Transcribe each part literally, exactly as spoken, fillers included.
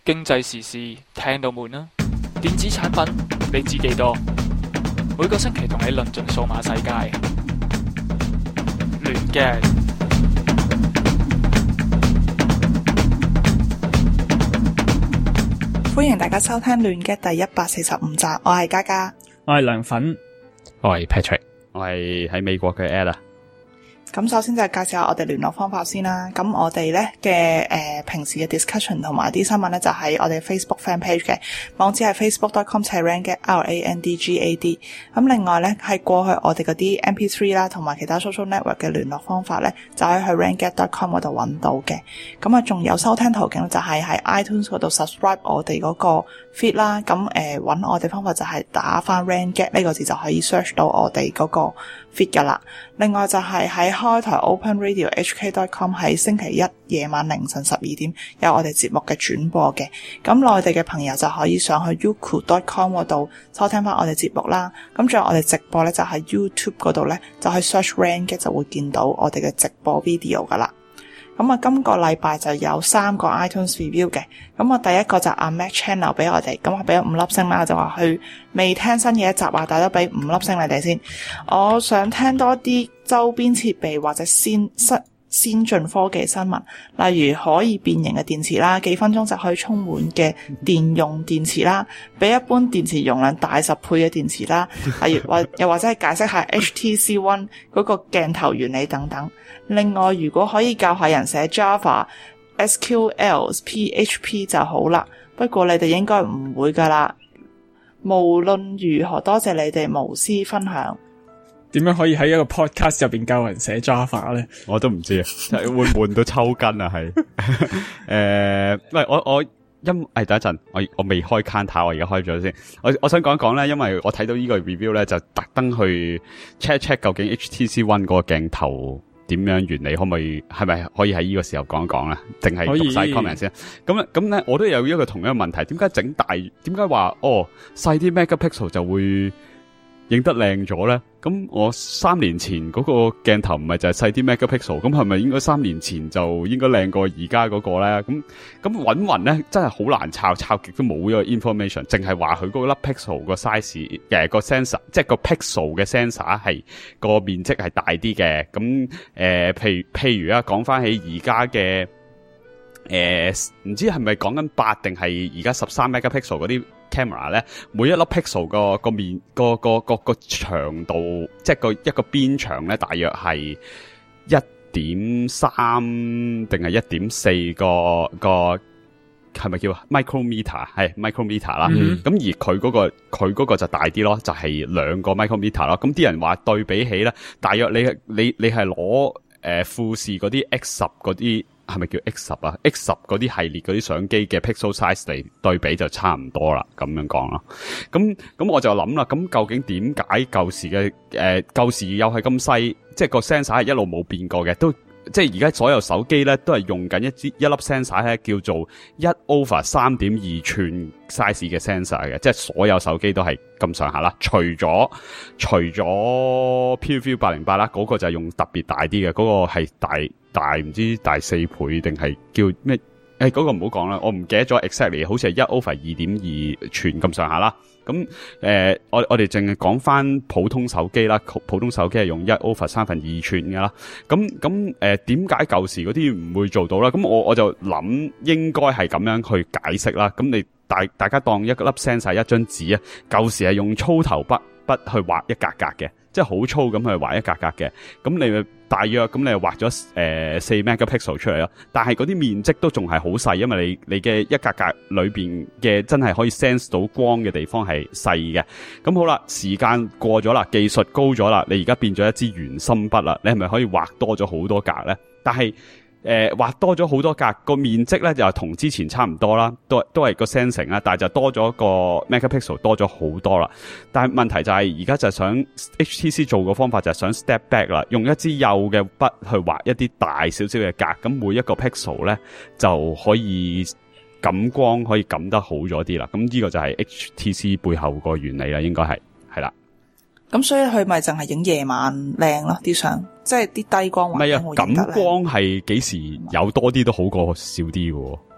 經濟時事聽到悶啦，電子產品你知幾多？每個星期同你論盡數碼世界，亂嘅。 歡迎大家收聽亂嘅第一百四十五集，我係嘉嘉， 我係涼粉， 我係 Patrick， 我係喺美國嘅 Ed。 咁首先就係介紹下我哋聯絡方法先啦。咁我哋咧嘅誒平時嘅 discussion 同埋啲新聞咧就喺我哋 Facebook fan page 嘅網址係 facebook dot com slash randgad R A N D G A D。咁另外咧係過去我哋嗰啲 M P three 啦同埋其他 social network 嘅聯絡方法咧就可以去 randgad dot com 嗰度揾到嘅。咁啊仲有收聽途徑就係喺 iTunes 嗰度 subscribe 我哋嗰個 feed 啦。咁誒揾我哋方法就係打翻 randgad 呢個字就可以 search 到我哋嗰個 feed 噶啦。另外就係喺開台 Open Radio H K dot com 喺星期一夜晚凌晨十二點有我哋節目嘅轉播嘅。咁內地嘅朋友就可以上去 youku dot com 嗰度收聽翻我哋節目啦。咁仲有我哋直播咧就喺 YouTube 嗰度咧就去 search randgad 就會見到我哋嘅直播 video 噶啦。咁啊今個禮拜就有三個 iTunes review 嘅。咁啊第一個就阿 Mac Channel 俾我哋，咁我俾咗五粒星啦，就話佢未聽新嘅一集啊，大家俾五粒星你哋先。我想聽多啲周邊設備或者先先先進科技新聞，例如可以變形嘅電池啦，幾分鐘就可以充滿嘅電用電池啦，比一般電池容量大十倍嘅電池啦，例如或又或者係解釋下 H T C One 嗰個鏡頭原理等等。另外如果可以教下人寫 Java、S Q L、P H P 就好啦，不過你哋應該唔會噶啦。無論如何，多謝你哋無私分享。 點樣可以喺一個 podcast 入邊教人寫 Java 咧？ 我都唔知啊，會悶到抽筋啊，係誒，喂，我我因誒等一陣，我我未開 counter，我而家開咗先。我我想講一講咧，因為我睇到呢個 review 咧，就特登去 check check 究竟 H T C One 嗰個鏡頭點樣原理，可唔可以係咪可以喺呢個時候講一講咧？定係讀晒 comment 先？咁咧咁咧，我都有一個同樣嘅問題，點解整大？點解話哦細啲 megapixel 就會影得靚咗咧？咁我三年前嗰個鏡頭唔係就係細啲 megapixel，咁係咪應該三年前就應該靚過而家嗰個咧？咁咁搵匀咧，真係好難抄，抄極都冇呢個 information， 淨係話佢嗰粒 pixel 個 size 嘅個 sensor， 即係個 pixel 嘅 sensor 係個面積係大啲嘅。咁誒、呃，譬如譬如啊，講翻起而家嘅誒，唔知係咪講緊八定係而家十三 megapixel 嗰啲 camera 咧，每一粒 pixel 個個面個個個個長度，即係個一個邊長咧，大約係一點三定係一點四個個，係咪叫 micrometer？ 係 micrometer 啦。咁、嗯、而佢嗰、嗰個佢嗰個就大啲咯，就係、是、兩個 micrometer 咯。咁啲人話對比起咧，大約你你你係攞誒富士嗰啲 X 十嗰啲。係咪叫 X 十啊 ？X 十嗰啲系列嗰啲相機嘅 pixel size 嚟對比就差唔多啦，咁樣講啦。咁咁我就諗啦，咁究竟點解舊時嘅誒舊時又係咁細，即係個 sensor 係一路冇變過嘅，都即係而家所有手機咧都係用緊一支一粒 sensor 咧，叫做一 over 三點二寸 size 嘅 sensor 嘅，即係所有手機都係咁上下啦。除咗除咗 PureView 八零八啦，嗰個就係用特別大啲嘅，嗰、嗰個係大。大唔知大四倍定係叫咩？誒、欸，嗰、那個唔好講啦，我唔記得咗 exactly， 好似係一 over 二點二寸咁上下啦。咁誒、呃，我我哋淨係講翻普通手機啦，普通手機係用一 over 三分二寸㗎啦。咁咁誒，點解舊時嗰啲唔會做到啦？咁我我就諗應該係咁樣去解釋啦。咁你大大家當一粒 sensor 一張紙啊，舊時係用粗頭筆筆去畫一格格嘅，即係好粗咁去畫一格格嘅。咁你大約咁你又畫咗誒四 megapixel 出嚟咯，但係嗰啲面積都仲係好細，因為你你嘅一格格裏邊嘅真係可以 sense 到光嘅地方係細嘅。咁好啦，時間過咗啦，技術高咗啦，你而家變咗一支圓心筆啦，你係咪可以畫多咗好多格咧？但係誒畫多咗好多格，個面積咧就同之前差唔多啦，都都係個 sensing 啦，但係就多咗個 megapixel 多咗好多啦。但係問題就係而家就想 H T C 做個方法就係想 step back 啦，用一支幼嘅筆去畫一啲大少少嘅格，咁每一個 pixel 咧就可以感光可以感得好咗啲啦。咁呢個就係 H T C 背後個原理啦，應該係係啦。 咁所以佢咪淨係影夜晚靚咯啲相，即係啲低光環境會影得靚。唔係啊， 感光係幾時有多啲都好過少啲嘅。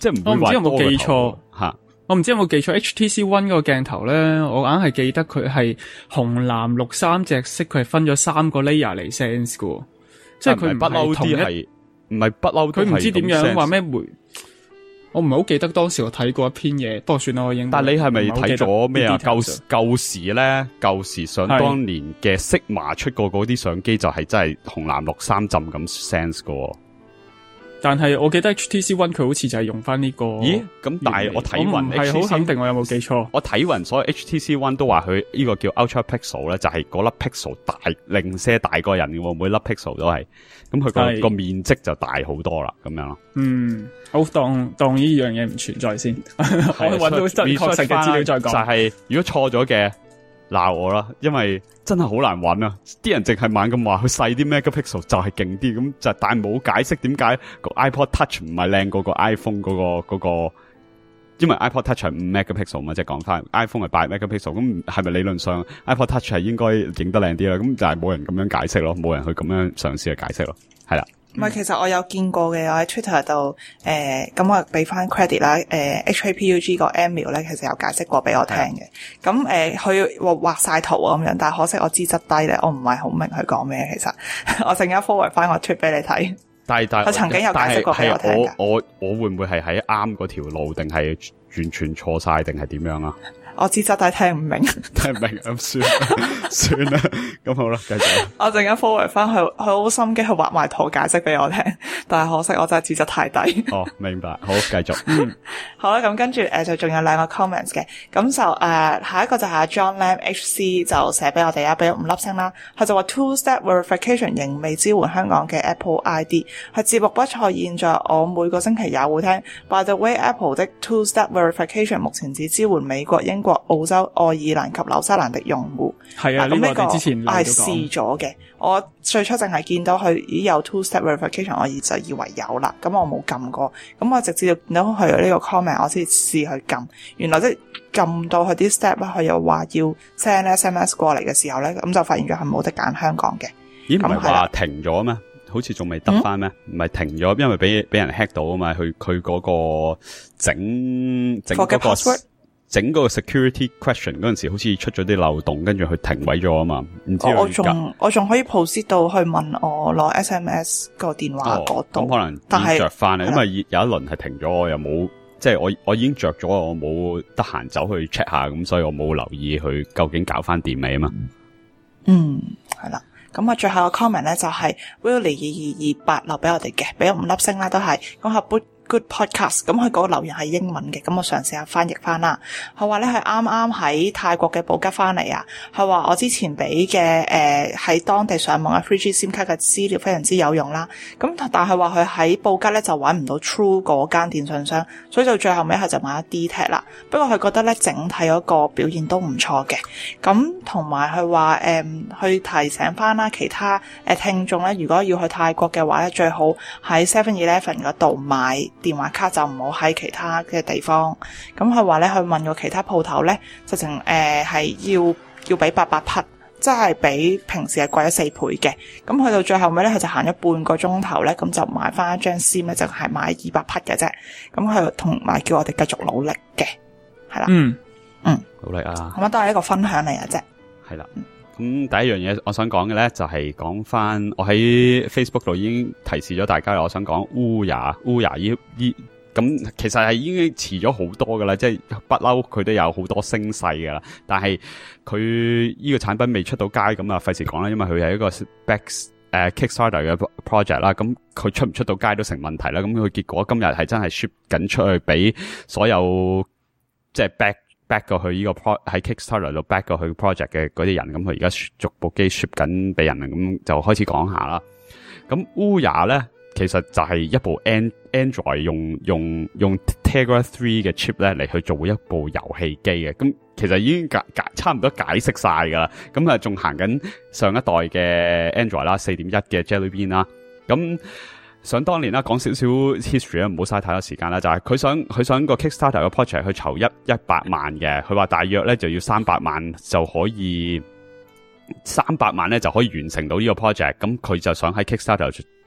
即係唔會話多個頭。 我唔知有冇記錯吓， 我唔知有冇記錯 H T C One 嗰個鏡頭咧，我硬係記得佢係紅藍綠三隻色，佢係分咗三個 layer 嚟 sense 嘅，即係佢唔係同一， 唔係不嬲， 佢唔知點樣話咩梅。我唔係好記得當時我睇過一篇嘢，不過算啦，我應該。 但係你係咪睇咗咩啊？舊舊時咧，舊時想當年嘅 Sigma 出過嗰啲相機就係真係紅藍綠三浸咁 sense 嘅。但係我記得 H T C One 佢好似就係用翻呢個。咦？ 咁但係我睇勻， 係好肯定我有冇記錯？ 我睇勻所有 H T C One 都話佢呢個叫 Ultra Pixel 咧，就係嗰粒 pixel 大零舍大個人嘅，每粒 pixel 都係。咁佢個個面積就大好多啦，咁樣咯。嗯， 好當當呢樣嘢唔存在先，我搵到真確實嘅資料再講。 就係、是、如果錯咗嘅鬧我啦，因為真係好難搵啊！啲人淨係猛咁話佢細啲 megapixel 就係勁啲，咁就但係冇解釋點解個 iPod Touch 唔係靚過個 iPhone 嗰、嗰個嗰、嗰個。因為 iPod Touch 係五 megapixel 嘛，即係講翻 iPhone 係八 megapixel，咁係咪理論上 iPod Touch 係應該影得靚啲啦？咁就係冇人咁樣解釋咯，冇人去咁樣嘗試去解釋咯，係啦。 唔係，其實我有見過嘅，我喺 Twitter 度誒，咁、呃、我俾翻 credit 啦。誒、呃、，H A P U G 個 Emil 咧，其實有解釋過俾我聽嘅。咁誒，佢畫畫晒圖咁樣，但係可惜我資質低咧，我唔係好明佢講咩。其實我陣間 forward 翻個 tweet 俾你睇。 但係但係， 佢曾經有解釋過俾我聽㗎。 我我我會唔會係喺啱嗰條路，定係完全錯晒，定係點樣啊？ 我資質低，聽唔明， 聽唔明咁算算啦，咁好啦，繼續。 我陣間 forward 翻去，佢好心機去畫埋圖解釋俾我聽，但係可惜我真係資質太低。 哦，明白，好，繼續。 嗯，好啦，咁跟住誒就仲有兩個 comments 嘅，咁就誒、呃、下一個就係 John Lam H C 就寫俾我哋啊，俾咗五粒星啦。佢就話 two step verification 仍未支援香港嘅 Apple I D， 係節目不錯。現在我每個星期也會聽。By the way, Apple 的 two step verification 目前只支援美國、英國、澳洲、愛爾蘭及紐西蘭的用戶。 係啊，呢、這個我哋之前我係試咗嘅。我最初淨係見到佢已有 two step verification， 我就以為有啦，咁我冇撳過，咁我直接見到佢呢個 comment， 我先試去撳。原來即係撳到佢啲 step 咧，佢又話要 send S M S 過嚟嘅時候咧，咁就發現咗係冇得揀香港嘅。 咦，唔係話停咗咩？好似仲未得翻咩？唔係停咗，因為俾俾人 hack 到啊嘛。佢佢嗰個整整嗰個整個 security question 嗰陣時，好似出咗啲漏洞，跟住佢停位咗啊嘛。唔知我仲我仲可以 proceed 到去問我攞 S M S 個電話嗰度， 咁、哦、可能已經着翻啦。因為有一輪係停咗，我又冇即係我我已經着咗，我冇得閒走去 check 下，咁所以我冇留意佢究竟搞翻掂未啊嘛。 嗯，係啦。咁啊，最後個 comment 咧就係 Willie 二二二八留俾我哋嘅，俾咗五粒星啦，都係講下 Good podcast， 咁佢嗰個留言係英文嘅，咁我嘗試下翻譯翻啦。佢話咧係啱啱喺泰國嘅布吉翻嚟啊，佢話我之前俾嘅誒喺當地上網嘅 three G SIM 卡嘅資料非常之有用啦。咁但係話佢喺布吉咧就揾唔到 True 嗰間電信商，所以就最後尾佢就買咗 D T A C 啦。不過佢覺得咧整體嗰個表現都唔錯嘅。咁同埋佢話誒去提醒翻啦，其他誒、呃、聽眾咧，如果要去泰國嘅話咧，最好喺 seven eleven 嗰度買電話卡，就唔好喺其他嘅地方。咁佢話咧，佢問過其他鋪頭咧，直情誒係要要俾八百匹，即係比平時係貴咗四倍嘅。咁去到最後尾咧，佢就行咗半個鐘頭咧，咁就買翻一張 SIM 咧，就係買二百匹嘅啫。咁佢同埋叫我哋繼續努力嘅，係啦，嗯嗯， 努力啊！ 咁啊，都係一個分享嚟嘅啫。 係啦。咁、嗯、第一樣嘢我想講嘅咧，就係講翻我喺 Facebook 度已經提示咗大家，我想講烏牙烏牙依依咁，其實係已經遲咗好多噶啦，即係不嬲佢都有好多聲勢噶啦，但係佢呢個產品未出到街，咁啊費事講啦，因為佢係一個 back 誒、uh, Kickstarter 嘅 project 啦，咁佢出唔出到街都成問題啦，咁佢結果今日係真係 ship 緊出去俾所有即係 back。back 過去呢個 pro 喺 Kickstarter 度 back 過去 project 嘅嗰啲人，咁佢而家逐部機 ship 緊俾人，咁就開始講下啦。咁 Ouya 咧，其實就係一部 Android 用用用 Tegra 三嘅 chip 咧嚟去做一部遊戲機嘅。咁其實已經解解差唔多解釋晒噶啦。咁啊仲行緊上一代嘅 Android 啦，四點一嘅 Jelly Bean 啦。咁想當年啦，講少少 history 啦，唔好嘥太多時間啦。就係、是、佢想佢想個 Kickstarter 嘅 project 去籌一一百萬嘅，佢話大約咧就要三百萬就可以三百萬咧就可以完成到呢個 project。咁佢就想喺 Kickstarter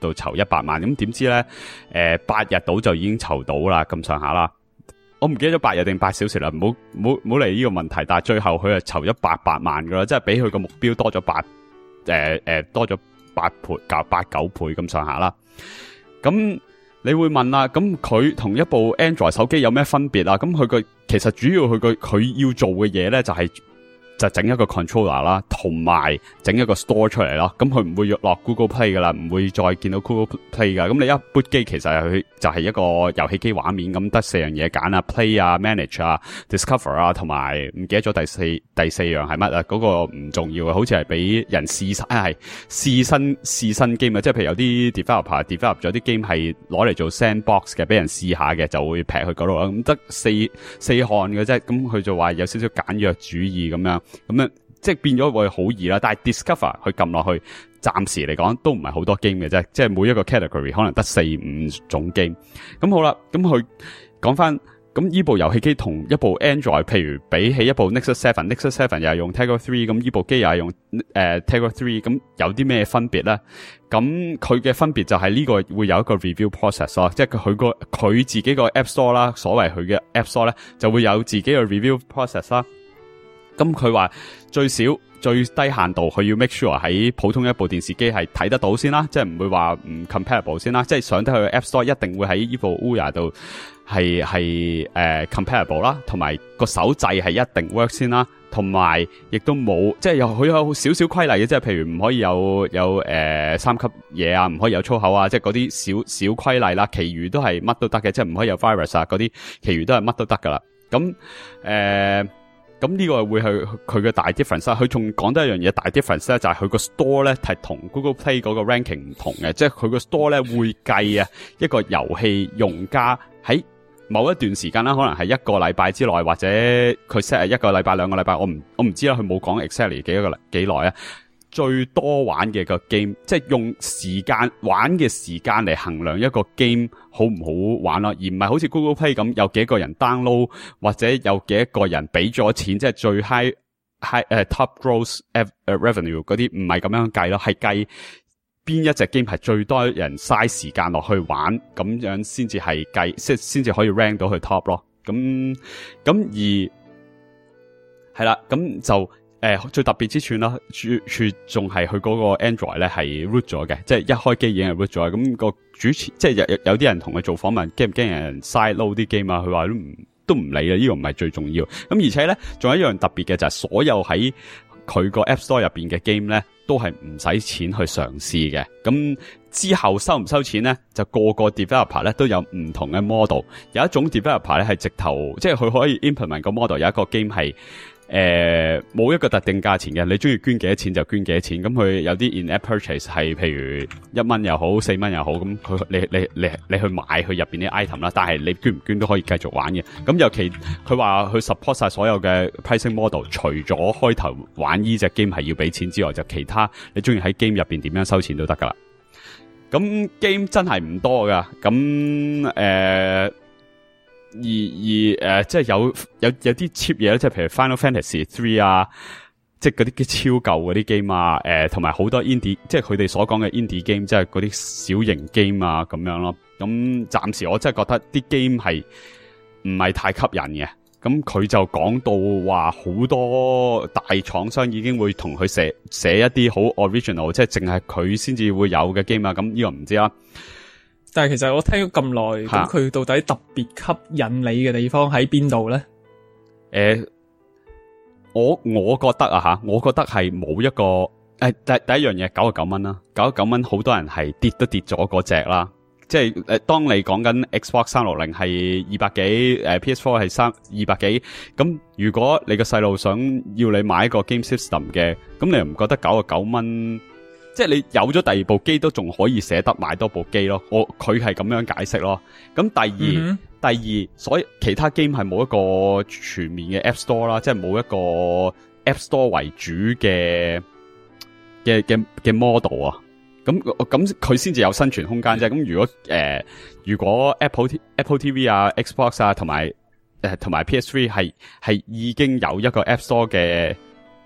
到籌一百萬，咁點知咧誒八日到就已經籌到啦，咁上下啦。我唔記得咗八日定八小時啦，唔好唔好唔好嚟呢個問題。但係最後佢係籌咗八百萬噶啦，即係比佢個目標多咗八誒誒多咗八倍較八九倍咁上下啦。咁你會問啦，咁佢同一部 Android 手機有咩分別啊？咁佢個其實主要佢個佢要做嘅嘢咧就係、是。就整一個 controller 啦，同埋整一個 store 出嚟啦。咁佢唔會落 Google Play 噶啦，唔會再見到 Google Play 噶。咁你一 boot 機其實係佢就係一個遊戲機畫面，咁得四樣嘢揀啊 ，Play 啊 ，Manage 啊 ，Discover 啊，同埋唔記得咗第四第四樣係乜啊？嗰、那個唔重要嘅，好似係俾人試新係試新試新 game 啊。即係譬如有啲 developer develop 咗啲 game 係攞嚟做 sandbox 嘅，俾人試下嘅，就會劈去嗰度啦。咁得四四項嘅啫，咁佢就話有少少簡約主義咁樣。咁樣即係變咗會好易啦，但係 Discover 佢撳落去，暫時嚟講都唔係好多 game 嘅啫，即係每一個 category 可能得四五種 game。咁好啦，咁佢講翻，咁呢部遊戲機同一部 Android， 譬如比起一部 Nexus 七 ，Nexus 七又係用 Tegra 三，咁呢部機又係用誒、呃、Tegra 三，咁有啲咩分別咧？咁佢嘅分別就係呢個會有一個 review process 咯，即係佢個佢自己個 App Store 啦，所謂佢嘅 App Store 咧就會有自己嘅 review process 啦。咁佢話最少最低限度佢要 make sure 喺普通一部電視機係睇得到先啦，即係唔會話唔 comparable 先啦，即係上得去 App Store 一定會喺呢部 Ouya 度係係誒 comparable 啦，同埋個手掣係一定 work 先啦，同埋亦都冇即係有佢有少少規例嘅，即係譬如唔可以有有誒、呃、三級嘢啊，唔可以有粗口啊，即係嗰啲小小規例啦，其餘都係乜都得嘅，即係唔可以有 virus 啊嗰啲，其餘都係乜都得噶啦。咁誒。呃咁呢個會係佢嘅大 difference 啦。佢仲講得一樣嘢大 difference 咧，就係佢個 store 咧係同 Google Play 嗰個 ranking 唔同嘅，即係佢個 store 咧會計啊一個遊戲用家喺某一段時間啦，可能係一個禮拜之內，或者佢 set 係一個禮拜兩個禮拜，我唔我唔知啦，佢冇講 exactly 幾個幾耐啊。最多玩嘅個 game，即係用時間玩嘅時間嚟衡量一個 game 好唔好玩咯，而唔係好似 Google Play 咁有幾個人 download 或者有幾個人俾咗錢，即係最 high high 誒、uh, top gross revenue 嗰啲唔係咁樣計咯，係計邊一隻 game 係最多人嘥時間落去玩，咁樣先至係計，即係先至可以 rank 到去 top 咯。咁咁而係啦，咁就。誒、呃，最特別之處啦，處處仲係佢嗰個 Android 咧係 root 咗嘅，即係一開機已經係 root 咗。咁、那個主持即係有有啲人同佢做訪問，驚唔驚人 side load 啲 game 啊？佢話都唔都唔理啦，呢、這個唔係最重要。咁而且咧，仲有一樣特別嘅就係、是、所有喺佢個 App Store 入邊嘅 game 咧，都係唔使錢去嘗試嘅。咁之後收唔收錢咧，就個個 developer 咧都有唔同嘅 model。有一種 developer 咧係直頭，即係佢可以 implement 個 model，有一個 game 係。誒，冇、呃、一個特定價錢嘅，你中意捐幾多錢就捐幾多錢。咁佢有啲 in-app purchase 係，譬如一蚊又好，四蚊又好，咁佢你你你你去買佢入邊啲 item 啦。但係你捐唔捐都可以繼續玩嘅。咁尤其佢話佢 support 晒所有嘅 pricing model，除咗開頭玩呢隻 game 係要俾錢之外，就其他你中意喺 game 入邊點樣收錢都得噶啦。咁 game 真係唔多噶，咁誒。呃而而誒、呃，即係有有有啲 cheap 嘢咧，即係譬如 Final Fantasy 三啊，即係嗰啲超舊嗰啲 game 啊，誒，同埋好多 indie，即係佢哋所講嘅 indie game，即係嗰啲小型 game 啊，咁樣咯。咁暫時我真係覺得啲 game 係唔係太吸引嘅。咁佢就講到話好多大廠商已經會同佢寫寫一啲好 original，即係淨係佢先至會有嘅 game 啊。咁呢個唔知啦。 但係其實我聽咗咁耐，咁佢到底特別吸引你嘅地方喺邊度咧？ 誒、呃，我我覺得啊吓，我覺得係冇一個誒、呃、第第一樣嘢九十九蚊啦，九十九蚊好多人係跌都跌咗嗰隻啦。即係誒、呃，當你講緊 Xbox 三六零係二百幾，誒 P S 四係三二百幾，咁如果你個細路想要你買一個 game system 嘅，咁你又唔覺得九十九蚊？即係你有咗第二部機都仲可以捨得買多部機咯，我佢係咁樣解釋咯。咁第二，嗯、第二，所以其他 game 係冇一個全面嘅 App Store 啦，即係冇一個 App Store 為主嘅嘅嘅嘅 model 啊。咁咁佢先至有生存空間啫。咁如果誒、呃，如果 Apple Apple T V 啊、Xbox 啊同埋誒同埋 P S 三係係已經有一個 App Store 嘅。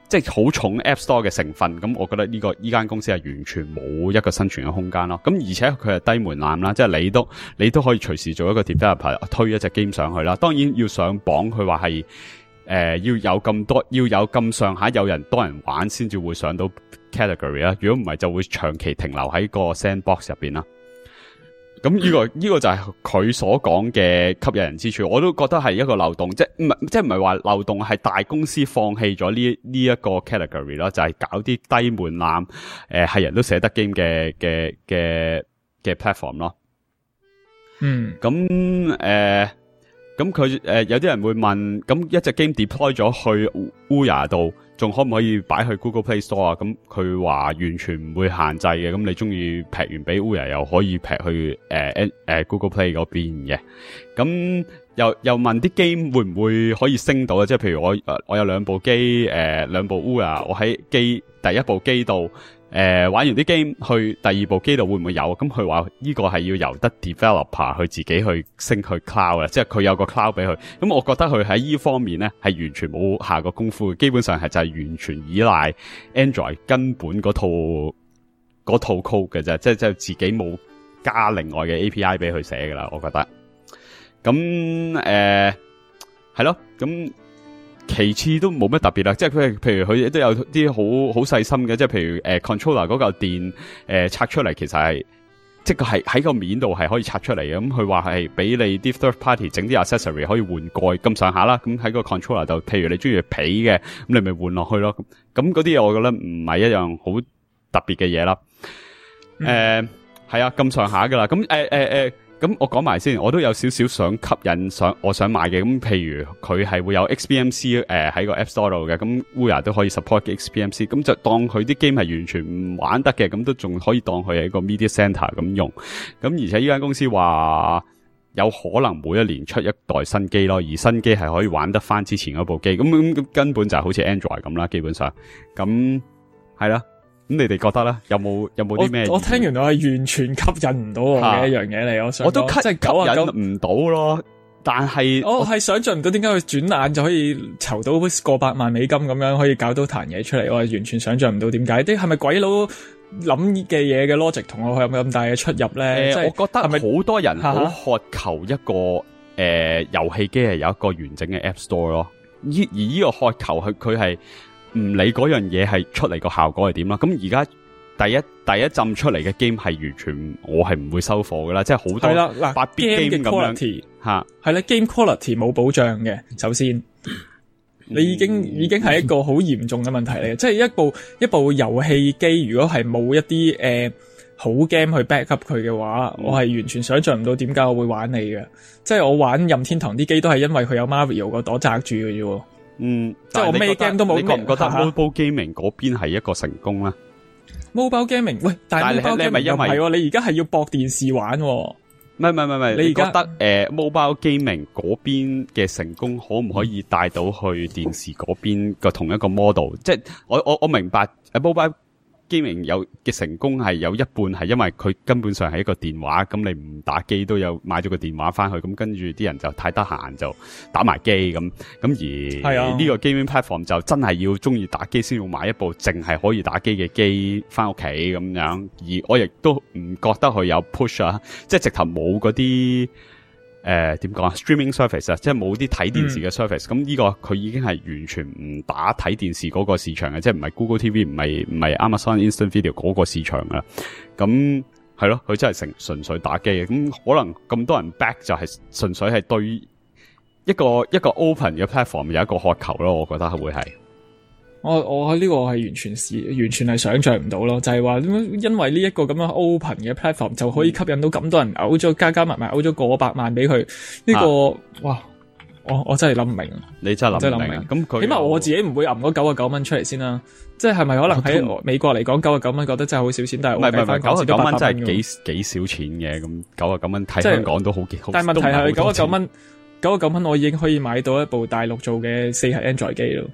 即係好重 App Store 嘅成分，咁我覺得呢、這個依間公司係完全冇一個生存嘅空間咯。咁而且佢係低門檻啦，即係你都你都可以隨時做一個 developer 推一隻 game 上去啦。當然要上榜，佢話係誒要有咁多，要有咁上下有人多人玩先至會上到 category 啦。如果唔係，就會長期停留喺個 sandbox 入邊啦。咁呢、這個呢、這個就係佢所講嘅吸引人之處，我都覺得係一個漏洞，即係唔係即係唔係話漏洞，係大公司放棄咗呢呢一個 category 啦，就係搞啲低門檻誒係人都寫得 game 嘅嘅嘅嘅 platform 咯。嗯，咁誒咁佢誒有啲人會問，咁一隻 game deploy 咗去 Ouya 度，仲可唔可以擺去 Google Play Store 啊？咁佢話完全唔會限制嘅，咁你中意劈完俾 Ouya 又可以劈去誒誒、呃呃、Google Play 嗰邊嘅。咁又又問啲 game 會唔會可以升到啊？即係譬如我我有兩部機誒兩部 Ouya，我喺機第一部機度。誒、呃，玩完啲 game 去第二部機度會唔會有？咁佢話呢個係要由得 developer 去自己去升去 cloud 嘅，即係佢有個 cloud 俾佢。咁我覺得佢喺呢方面咧係完全冇下過功夫，基本上係就係完全依賴 Android 根本嗰套嗰套 code 嘅啫，即係即係自己冇加另外嘅 A P I 俾佢寫噶啦。我覺得咁誒係咯，咁。其次都冇乜特別啦，即係佢譬如佢都有啲好好細心嘅，即係譬如誒、呃、controller 嗰嚿電誒、呃、拆出嚟，其實係即係係喺個面度係可以拆出嚟嘅。咁佢話係俾你啲 third party 整啲 accessory 可以換蓋咁上下啦。咁喺個 controller 度，譬如你中意皮嘅，咁你咪換落去咯。咁嗰啲嘢我覺得唔係一樣好特別嘅嘢啦。誒、嗯，係、呃、啊，咁上下噶啦。咁誒誒誒。呃呃咁我講埋先，我都有少少想吸引想我想買嘅，咁譬如佢係會有 X B M C 誒、呃、喺個 App Store 度嘅，咁 Ouya 都可以 support X B M C， 咁就當佢啲 game 係完全唔玩得嘅，咁都仲可以當佢係一個 media center 咁用。咁而且呢間公司話有可能每一年出一代新機咯，而新機係可以玩得翻之前嗰部機，咁咁根本就係好似 Android 咁啦，基本上咁係啦。咁你哋覺得咧？有冇有冇啲咩？ 我聽完我係完全吸引唔到我嘅一樣嘢嚟，我想我都吸即係吸引唔到咯。但係我係想象唔到點解佢轉眼就可以籌到過百萬美金咁樣，可以搞到壇嘢出嚟。我係完全想象唔到點解啲係咪鬼佬諗嘅嘢嘅 logic 同我有冇咁大嘅出入咧？ 呃即係我覺得係咪好多人好渴求一個誒遊戲機係有一個完整嘅 App Store 咯。而而呢個渴求係佢係。唔理嗰樣嘢係出嚟個效果係點啦，咁而家第一第一浸出嚟嘅 game 係完全我係唔會收貨噶啦，即係好多係啦嗱八 bit game 咁樣吓， 係啦 game quality 冇保障嘅，首先你已經已經係一個好嚴重嘅問題嚟嘅，即係一部一部遊戲機如果係冇一啲誒、呃、好 game 去 back up 佢嘅話，嗯、我係完全想象唔到點解我會玩你嘅，即係我玩任天堂啲機都係因為佢有 Mario 個朵紮住嘅啫。 嗯， 即係我咩 game 都冇。 你覺唔覺得 mobile gaming 嗰邊係一個成功咧 ？mobile gaming 喂，但係 mobile gaming 又唔係，你而家係要駁電視玩喎。唔係唔係唔係，你而家覺得誒、呃、mobile gaming 嗰邊嘅成功可唔可以帶到去電視嗰邊個同一個 model？、嗯、即係我我我明白誒 mobile gaming 有嘅成功係有一半係因為佢根本上係一個電話，咁你唔打機都有買咗個電話翻去，咁跟住啲人就太得閒就打埋機咁，咁而呢個 gaming platform 就真係要中意打機先要買一部淨係可以打機嘅機翻屋企咁樣，而我亦都唔覺得佢有 push 啊，即係直頭冇嗰啲。誒，點講啊 ？streaming service 啊，即係冇啲睇電視嘅 service，咁、嗯、呢個佢已經係完全唔打睇電視嗰個市場嘅，即係唔係 Google T V， 唔係唔係 Amazon Instant Video 嗰個市場啦。咁係咯，佢真係成純粹打機嘅，咁可能咁多人 back 就係純粹係對一個一個 open 嘅 platform 有一個渴求咯，我覺得會係。 我我喺呢個係完全是完全係想象唔到咯，就係話因為呢一個咁樣 open 嘅 platform 就可以吸引到咁多人嘔咗加加埋埋嘔咗過百萬俾佢呢個、啊、哇！我我真係諗唔明， 你真係諗唔明。咁佢起碼我自己唔會揞嗰九啊九蚊出嚟先啦。即係係咪可能喺美國嚟講九啊九蚊覺得真係好少錢，但係我計翻九啊九蚊真係幾幾少錢嘅，咁九啊九蚊睇香港都好幾好。 但係問題係九啊九蚊九啊九蚊我已經可以買到一部大陸做嘅四核 Android 機咯。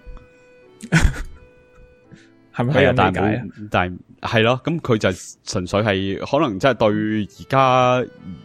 係咪可以理解啊？但係係咯，咁佢就純粹係可能真係對而家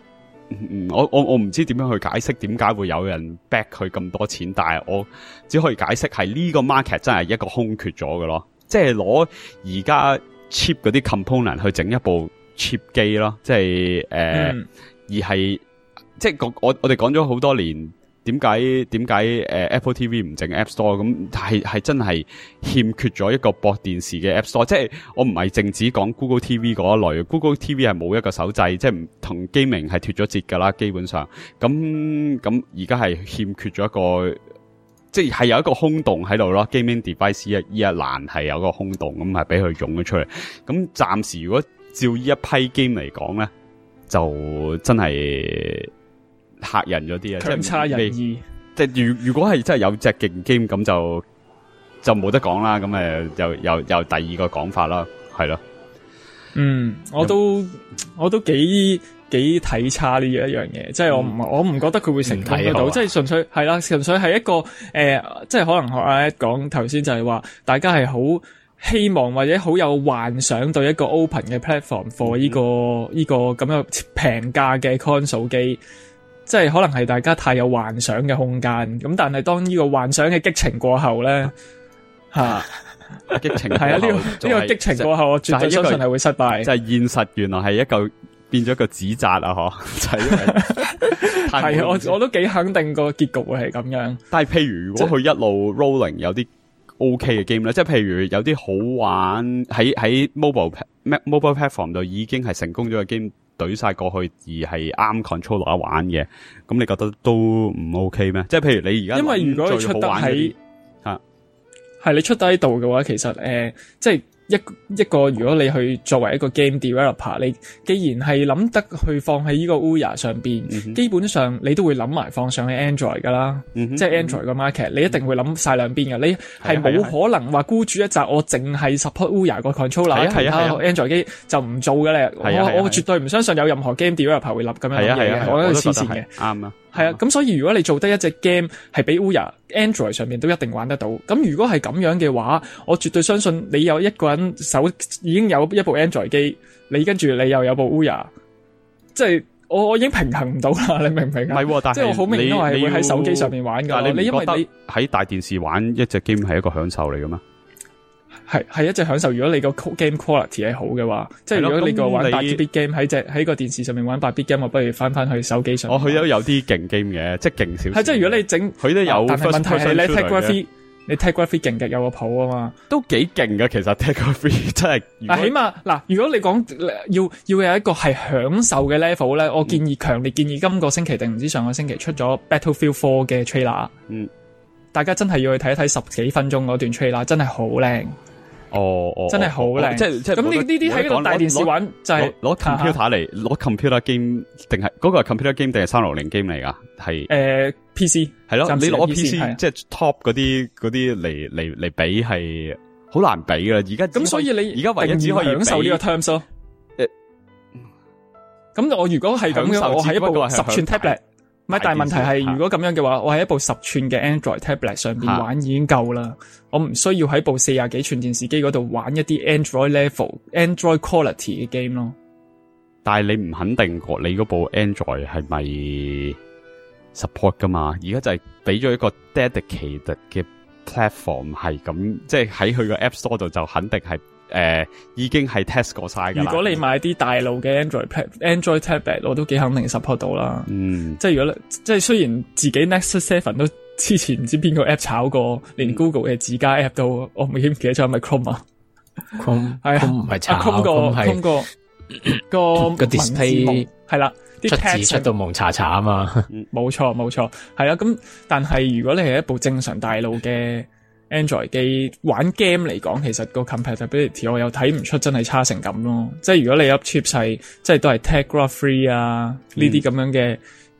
嗯，我我我唔知點樣去解釋點解會有人 back 佢咁多錢，但係我只可以解釋係呢個 market 真係一個空缺咗嘅咯，即係攞而家 cheap 嗰啲 component 去整一部 cheap 機咯，即係誒、呃嗯，而係即係我我哋講咗好多年。點解點解誒 Apple T V 唔整 App Store 咁？係係真係欠缺咗一個駁電視嘅 App Store。即係我唔係淨止講 Google T V 嗰一類 ，Google T V 係冇一個手掣，即係唔同 gaming 係脫咗節噶啦，基本上。咁咁而家係欠缺咗一個，即係係有一個空洞喺度咯。Gaming device 呢一欄係有一個空洞，咁係俾佢湧咗出嚟。咁暫時如果照呢一批 game 嚟講咧，就真係。嚇人咗啲啊， 強差人意。 即係如如果係真係有隻勁 game 咁就就冇得講啦。咁誒又又又第二個講法啦，係咯。 嗯，我都我都幾幾睇差呢一樣嘢，即係我唔、嗯、我唔覺得佢會成功得到，即係純粹係啦，純粹係一個誒、呃，即係可能學阿 Ed 講頭先就係話，大家係好希望或者好有幻想對一個 open 嘅 platform for 呢、這個呢、嗯這個咁樣平價嘅 console 機。即係可能係大家太有幻想嘅空間，咁但係當呢個幻想嘅激情過後咧，吓、啊、 激情係啊呢、這個呢、這個激情過後，我絕對相信係會失敗。 就係、是、現實原來係一嚿變咗一個紙紮啊！嗬，就係係啊，我我都幾肯定個結局會係咁樣。 但係譬如如果佢一路 rolling 有啲 OK 嘅 game 咧，即係譬如有啲好玩喺喺 mobile mobile platform 度已經係成功咗嘅 game。懟晒過去而係啱 controller 玩嘅，咁你覺得都唔 OK 咩？即係譬如你而家因為如果你出得喺吓係你出得喺度嘅話，其實誒、呃，即係一一個如果你去作為一個 game developer，你既然係諗得去放喺呢個 Ouya 上邊、嗯，基本上你都會諗埋放上去 Android 噶啦，嗯、即係 Android 個 market，、嗯、你一定會諗晒兩邊嘅，你係冇可能話孤注一擲，我淨係 support Ouya 個 controller，其他 Android 機就唔做嘅咧。我我絕對唔相信有任何 game developer 會諗咁樣嘅嘢，我覺得黐線嘅。啱啊。係啊，咁所以如果你做得一隻 game 係俾 Ouya Android 上面都一定玩得到，咁如果係咁樣嘅話，我絕對相信你有一個人手已經有一部 Android 機，你跟住你又有部 Ouya，即係我我已經平衡唔到啦，你明唔明啊？唔係，但係即係我好明顯都係會喺手機上面玩噶。你因為你喺大電視玩一隻 game 係一個享受嚟噶嘛？ 係係一隻享受，如果你個 game quality 係好嘅話，即係如果你個玩八 bit game 喺隻喺個電視上面玩八 bit game，我不如翻翻去手機上面。 我佢都有啲勁 game 嘅，即係勁少少。 係即係如果你整佢都有， 但係問題係你 tech graphy，你 tech graphy 勁極有個譜啊嘛， 都幾勁㗎。其實 tech graphy 真係。 嗱，起碼嗱，如果你講要要有一個係享受嘅 level 咧，我建議強烈建議今個星期定唔知上個星期出咗 Battlefield four 嘅 trailer，嗯，大家真係要去睇一睇十幾分鐘嗰段 trailer，真係好靚。 哦哦， 真係好靚，即係即係咁呢呢啲喺個大電視玩就係攞 computer 嚟，攞 computer game 定係嗰個係 computer game 定係三六零 game 嚟噶？係誒 P C 係咯，你攞 P C 即係 top 嗰啲嗰啲嚟嚟嚟比係好難比噶啦。而家咁所以你而家唯一只可以享受呢個 terms 咯。誒，咁我如果係咁嘅，我係一部十寸 tablet。唔係，但係問題係，如果咁樣嘅話，我喺一部十寸嘅 Android tablet 上邊玩已經夠啦，我唔需要喺部四十幾寸電視機嗰度玩一啲 Android level、Android quality 嘅 game 咯。 但係你唔肯定過你嗰部 Android 係咪 support 噶嘛？而家就係俾咗一個 dedicated 嘅 platform 係咁，即係喺佢個 App Store 度就肯定係。誒、呃，已經係 test 過晒噶啦。如果你買啲大路嘅 Android Android tablet， 我都幾肯定 support 到啦。嗯，即係如果即係雖然自己 Nexus seven 都之前唔知邊個 app 炒過，連 Google 嘅自家 app 都，我唔記唔記得咗係咪 Chrome 啊 ？Chrome 係啊，唔係炒 Chrome 個 Chrome 個個個 display 係啦，啲 text 出到蒙查查啊嘛。 冇錯冇錯，係啦。咁但係如果你係一部正常大路嘅。Android 機玩 game 嚟講，其實個 compatibility 我又睇唔出真係差成咁咯。即係如果你 up chip 係，即係都係 Tegra free 啊呢啲咁樣嘅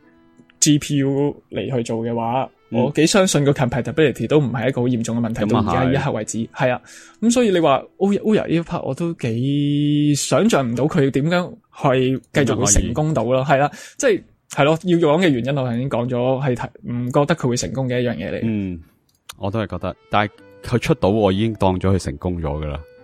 G P U 嚟去做嘅話，嗯、我幾相信個 compatibility 都唔係一個好嚴重嘅問題。到而家一刻為止，係啊。咁所以你話 Ouya 呢一 part 我都幾想象唔到佢點樣去繼續會成功到咯。係啦，即係係咯，要講嘅原因我頭先講咗，係唔覺得佢會成功嘅一樣嘢嚟。 嗯。我都係覺得，但係佢出到我已經當咗佢成功咗噶啦。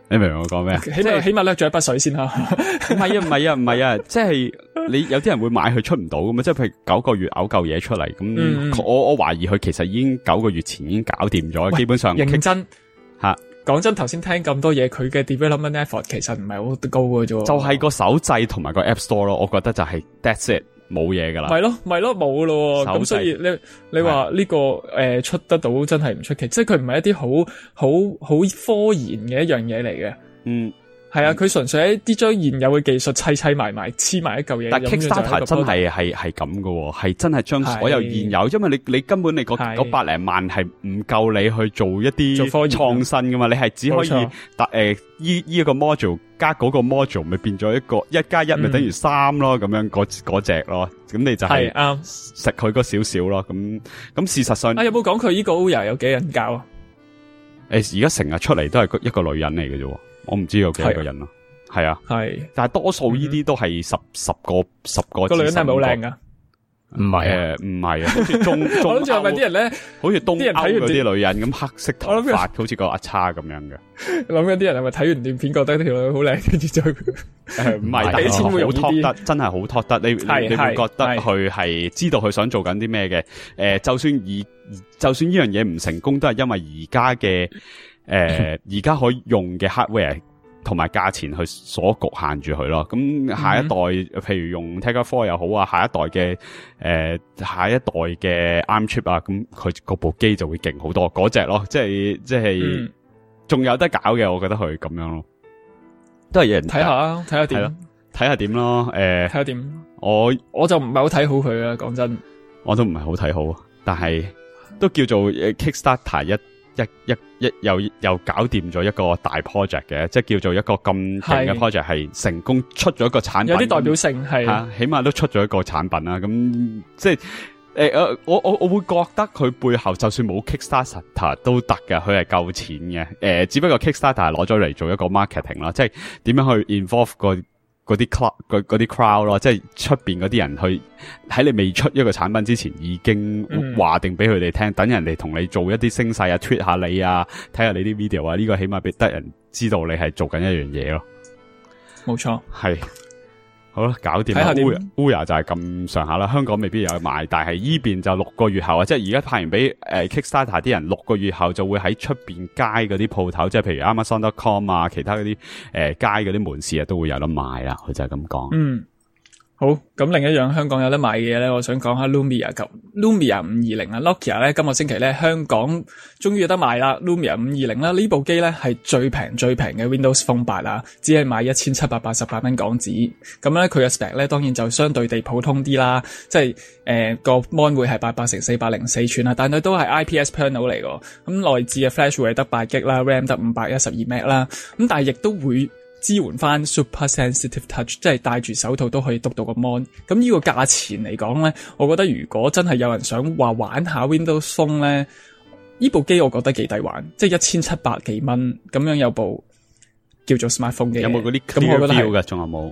你明唔明我講咩？ 起碼起碼掠咗一筆水先啦。 唔係啊，唔係啊，唔係啊，即係你有啲人會買佢出唔到噶嘛，即係譬如九個月嘔嚿嘢出嚟，咁、嗯、我我懷疑佢其實已經九個月前已經搞掂咗，基本上認真吓。 講真，頭先聽咁多嘢，佢嘅 development effort 其實唔係好高嘅啫。就係、是、個手掣同埋個 App Store 咯，我覺得就係 that's it。冇嘢噶啦， 咪咯咪咯冇咯，咁所以你你話呢、這個誒、呃、出得到真係唔出奇，即係佢唔係一啲好好好科研嘅一樣嘢嚟嘅，嗯。係啊，佢純粹係啲將現有嘅技術砌砌埋埋黐埋一嚿嘢。但 Kickstarter 真係係係咁嘅，係真係將所有現有，因為你你根本你個嗰百零萬係唔夠你去做一啲創新噶嘛，你係只可以搭誒依依一個 module 加嗰個 module， 咪變咗一個一加一咪等於三咯，咁、嗯、樣嗰嗰隻咯，咁你就係啱食佢嗰少少咯，咁咁事實上啊有冇講佢呢個 O Y A 有幾人教啊？ 誒而家成日出嚟都係一個女人嚟嘅啫。我唔知有幾多個人咯，係啊，係、啊，但係多數呢啲都係十、嗯、十個十個。個女人係咪好靚噶？唔係誒，唔係啊，好似中中我諗住係咪啲人咧，好似東歐嗰啲女人咁黑色頭髮，好似個阿叉咁樣嘅。 諗緊啲人係咪睇完段片覺得條女好靚，跟住就誒唔係，俾錢會好拖得，真係好拖得。你你你會覺得佢係知道佢想做緊啲咩嘅？誒、呃，就算而就算呢樣嘢唔成功，都係因為而家嘅。誒、呃，而家可以用嘅 hardware 同埋價錢去所局限住佢咯。咁下一代，嗯、譬如用 Tegra 四又好啊，下一代嘅誒、呃，下一代嘅 ARM chip 啊，咁佢嗰部機就會勁好多嗰隻咯。即係即係，仲、嗯、有得搞嘅，我覺得佢咁樣咯，都係有人睇下啊，睇下點， 睇下點咯。誒，睇下點。 我我就唔係好睇好佢啊，講真， 我都唔係好睇好，但係都叫做 Kickstarter 一。一一一又又搞掂咗一個大 project 嘅，即係叫做一個咁勁嘅 project 係成功出咗一個產品， 有啲代表性係、 啊，起碼都出咗一個產品啦。咁即係誒誒，我我我會覺得佢背後就算冇 Kickstarter 都得嘅，佢係夠錢嘅。誒、呃，只不過 Kickstarter 係攞咗嚟做一個 marketing 啦，即係點樣去 involve 個。嗰啲 crowd 嗰啲 crowd 咯，即係出邊嗰啲人去喺你未出一個產品之前，已經話定俾佢哋聽，等人哋同你做一啲聲勢啊 tweet 下你啊，睇下你啲 video 啊，呢、這個起碼俾得人知道你係做緊一樣嘢咯。冇錯，係好啦，搞掂啦。O Y A 就係咁上下啦，香港未必有賣，但係依邊就六個月後啊，即係而家派完俾誒、呃、Kickstarter 啲人，六個月後就會喺出邊街嗰啲鋪頭，即係譬如 Amazon dot com 啊，其他嗰啲誒街嗰啲門市啊，都會有得賣啦。佢就係咁講。嗯。好，咁另一樣香港有得買嘅嘢咧，我想講下 Lumia 及 Lumia 五二零啊 Nokia 咧，今個星期咧香港終於有得賣啦 Lumia 五二零啦，呢部機咧係最平最平嘅 Windows Phone 八啊，只係賣一千七百八十八蚊港紙。咁咧佢嘅 spec 咧當然就相對地普通啲啦，即係誒個 mon 會係八百乘四百零四寸啊，但係都係 I P S panel 嚟嘅。咁內置嘅 flash 會係得八 G 啦 ，RAM 得五百一十二 M B 啦，咁但係亦都會支援翻 Super Sensitive Touch， 即係戴住手套都可以篤到個 mon。咁呢個價錢嚟講咧，我覺得如果真係有人想話玩下 Windows Phone 咧，呢部機我覺得幾抵玩，即係一千七百幾蚊咁樣有部叫做 smartphone 嘅。有冇嗰啲 Clear View 嘅？仲有冇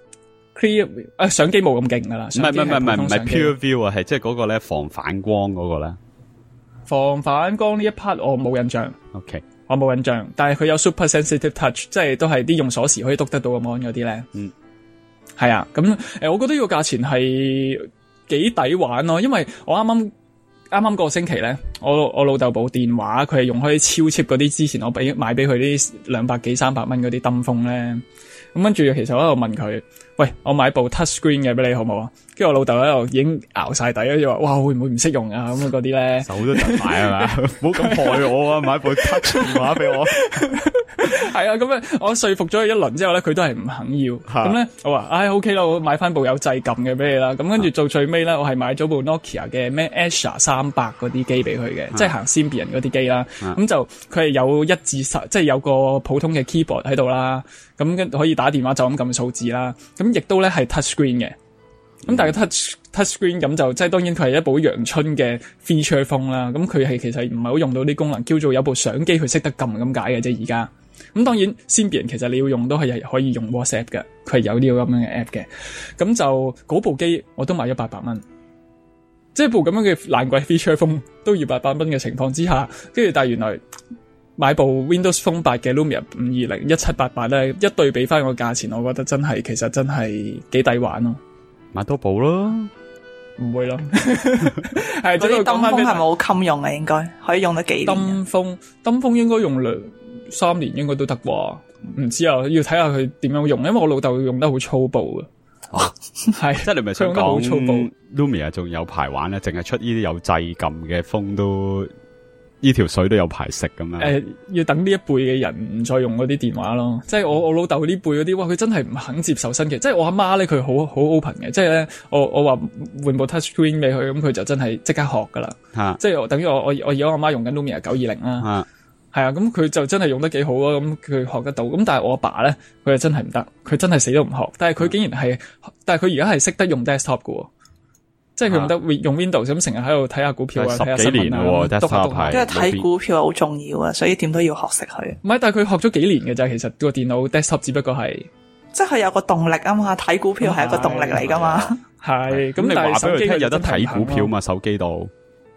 Clear 啊？相機冇咁勁噶啦。唔係唔係唔係唔係 Pure View 啊，係即係嗰個咧防反光嗰個咧。防反光呢一 part 我冇印象。OK。我冇印象，但係佢有 Super Sensitive Touch， 即係都係啲用鎖匙可以篤得到個 mon 嗰啲咧。嗯，係啊，咁誒、呃，我覺得呢個價錢係幾抵玩咯，因為我啱啱啱啱個星期咧，我我老豆部電話佢係用開超 cheap 嗰啲，之前我俾買俾佢啲兩百幾三百蚊嗰啲燈鋒咧，咁跟住其實我喺度問佢，喂，我買部 touch screen 嘅俾你好唔好啊？跟住我老豆喺度已經熬晒底，跟住話，哇，會唔會唔識用啊？咁嗰啲咧，手都震埋係嘛？唔好咁害我啊！買部 touch 電話俾我。係啊，咁樣我說服咗佢一輪之後咧，佢都係唔肯要。咁咧，我話，唉 ，OK 啦，我買翻部有掣撳嘅俾你啦。咁跟住到最尾咧，我係買咗部 Nokia 嘅咩 Asha 三百嗰啲機俾佢嘅，即係行 Symbian 嗰啲機啦。咁就佢係有一至十，即係有個普通嘅 keyboard 喺度啦。咁跟可以打電話就咁撳數字啦。咁亦都咧係 touch screen 嘅。咁但係 touch touch screen 咁就即係當然佢係一部陽春嘅 feature phone 啦。咁佢係其實唔係好用到啲功能，叫做有部相機佢識得撳咁解嘅啫。而家咁當然 Symbian 其實你要用都係可以用 WhatsApp 嘅，佢係有呢個咁樣嘅 app 嘅。咁就嗰部機我都買咗八百蚊，即係部咁樣嘅爛鬼 feature phone 都要八百蚊嘅情況之下，跟住但係原來買部 Windows Phone 八嘅 Lumia 五二零一七八八咧，一對比翻個價錢，我覺得真係其實真係幾抵玩咯。 買多部咯， 唔會咯。係嗰啲燈風係咪好襟用啊？應該可以用得幾年？ 燈風燈風應該用兩三年應該都得啩？唔知啊，要睇下佢點樣用，因為我老豆用得好粗暴嘅。 哦，係，即係你咪想講 Lumia 仲有排玩咧，淨係出呢啲有掣撳嘅風都呢條水都有排食咁樣。誒、 呃，要等呢一輩嘅人唔再用嗰啲電話咯。即係我我老豆呢輩嗰啲，哇，佢真係唔肯接受新嘅。即係我阿媽咧，佢好好 open 嘅。即係咧，我我話換部 touch screen 俾佢，咁佢就真係即刻學噶啦。 啊、 即係等於我我我而家我阿媽用緊 Lumia 九二零啦。係啊，咁佢就真係用得幾好咯，咁佢學得到。咁但係我阿爸咧，佢就真係唔得，佢真係死都唔學。但係佢竟然係，嗯、但係佢而家係識得用 desktop 嘅，即係佢用得、啊、用 Windows 咁，成日喺度睇下股票啊，睇下新聞啊，篤下篤下。 因為睇股票好重要啊，所以點都要學識佢。 唔係，但係佢學咗幾年嘅咋，其實個電腦 desktop 只不過係， 即係有個動力啊嘛，睇股票係一個動力嚟噶嘛。 係，咁你話俾佢聽有得睇股票嘛？ 啊、 手機度。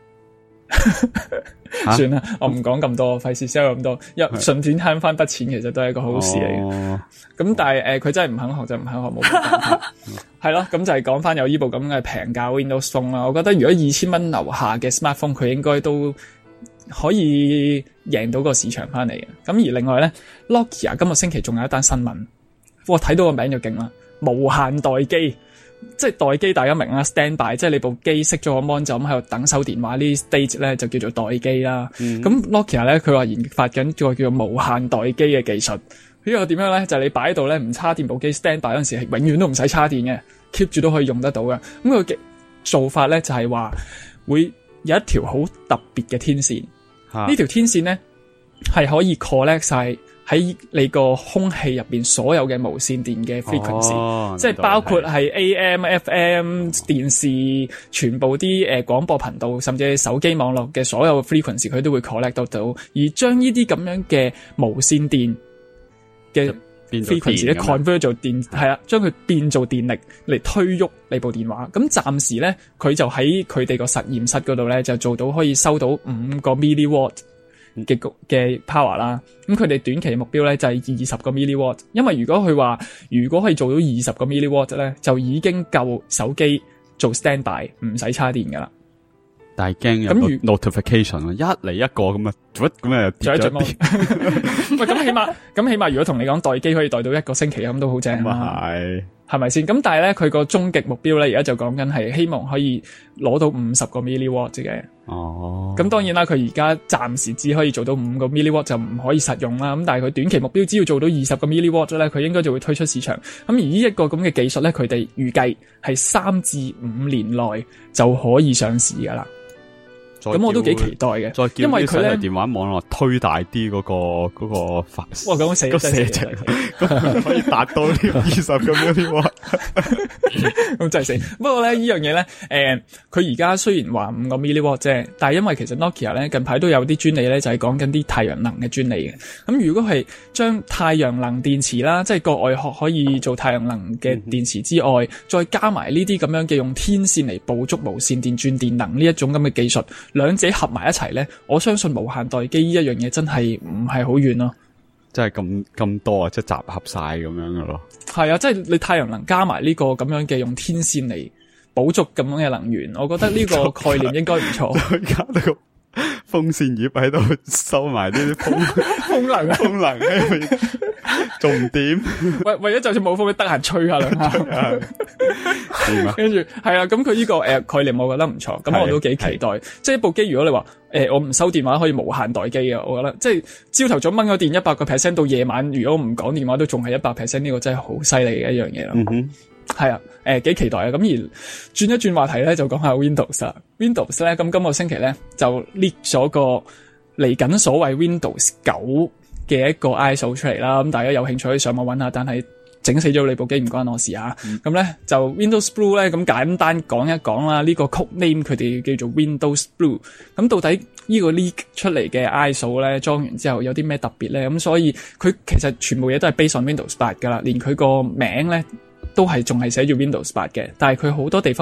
算啦，我唔講咁多，費事 sell 咁多，一順便慳翻筆錢，其實都係一個好事嚟嘅。咁、哦、但係誒，佢、呃、真係唔肯學就唔肯學，冇辦法。係咯，咁就係講翻有呢部咁嘅平價 Windows Phone 啦。我覺得如果二千蚊樓下嘅 smartphone，佢應該都可以贏到個市場翻嚟嘅。咁而另外咧 ，Nokia 今個星期仲有一單新聞，我睇到個名就勁啦，無限待機。即係待機，大家明啦 ，standby， 即係你部機熄咗個 mon 就咁喺度等手電話呢 stage 咧就叫做待機啦。咁、嗯、Nokia 咧佢話研發緊個叫做無限待機嘅技術。呢個點樣咧？就係、是、你擺喺度咧唔插電部機 standby 嗰陣時係永遠都唔使插電嘅 ，keep 住都可以用得到嘅。咁佢嘅做法咧就係、是、話會有一條好特別嘅天線，呢、啊、條天線咧係可以 collect 晒喺你個空氣入邊所有嘅無線電嘅 frequency，、哦、即係包括係 A M、F M、電視，全部啲誒廣播頻道，甚至係手機網絡嘅所有 frequency，佢都會 collect 得到，而將呢啲咁樣嘅無線電嘅 frequency 咧 convert 做電，係啦，將佢變做電力嚟推喐你部電話。咁暫時咧，佢就喺佢哋個實驗室嗰度咧，就做到可以收到五個 milliwatt。嘅嘅 power 啦，咁佢哋短期目標咧就係二十個 milliwatt， 因為如果佢話如果可以做到二十個 milliwatt 咧，就已經夠手機做 standby 唔使插電噶啦。 但係驚有 notification 咯，一嚟一個咁啊，咁啊跌咗一啲。 喂，咁起碼咁起碼如果同你講待機可以待到一個星期咁都好正啊。係。係咪先？咁但係咧，佢個終極目標咧，而家就講緊係希望可以攞到五十個 milliwatt 嘅。哦。咁當然啦，佢而家暫時只可以做到五個 milliwatt 就唔可以實用啦。咁但係佢短期目標只要做到二十個 milliwatt 咧，佢應該就會推出市場。咁而呢一個咁嘅技術咧，佢哋預計係三至五年內就可以上市噶啦。咁我都幾期待嘅， 再叫啲手提電話網絡推大啲嗰、嗰個嗰、嗰個發， 哇咁死，個射程咁可以達到呢二十咁樣啲喎， 咁真係死。不過咧呢樣嘢咧，誒，佢而家雖然話五個 milliwatt 啫，但係因為其實 Nokia 咧近排都有啲專利咧，就係講緊啲太陽能嘅專利嘅。咁如果係將太陽能電池啦，即係個外殼可以做太陽能嘅電池之外，嗯、再加埋呢啲咁樣嘅用天線嚟捕捉無線電轉電能呢一種咁嘅技術。兩者合埋一齊咧，我相信無限待機呢一樣嘢真係唔係好遠咯。 即係咁咁多啊，即係集合晒咁樣噶咯。係啊，即係你太陽能加埋呢個咁樣嘅用天線嚟補足咁樣嘅能源，我覺得呢個概念應該唔錯。 再加到個風扇葉喺度收埋啲風風能啊， 風能仲唔掂？ 為為咗就算冇風，你得閒吹下兩下。跟住係啊，咁佢呢個誒、呃、概念我覺得唔錯，咁我都幾期待。即係一部機，如果你話誒、呃、我唔收電話可以無限待機嘅，我覺得即係朝頭早掹咗電一百個 percent 到夜晚，如果唔講電話都仲係一百 percent， 呢個真係好犀利嘅一樣嘢咯。嗯哼，係啊，誒、呃、幾期待啊。咁而轉一轉話題咧，就講下 Windows 啦。Windows 咧，咁今個星期咧就 leak 咗個嚟緊所謂 Windows 九嘅一個 I S O 出嚟啦。咁大家有興趣可以上網揾下，但係整死咗你部機唔關我事啊！咁、嗯、咧就 Windows Blue 咧咁簡單講一講啦，呢、這個 code name 佢哋叫做 Windows Blue。咁到底呢個 leak 出嚟嘅 I S O 咧裝完之後有啲咩特別咧？咁所以佢其實全部嘢都係 based on Windows 八噶啦，連佢個名咧都係仲係寫住 Windows 八嘅，但係佢好多地方咧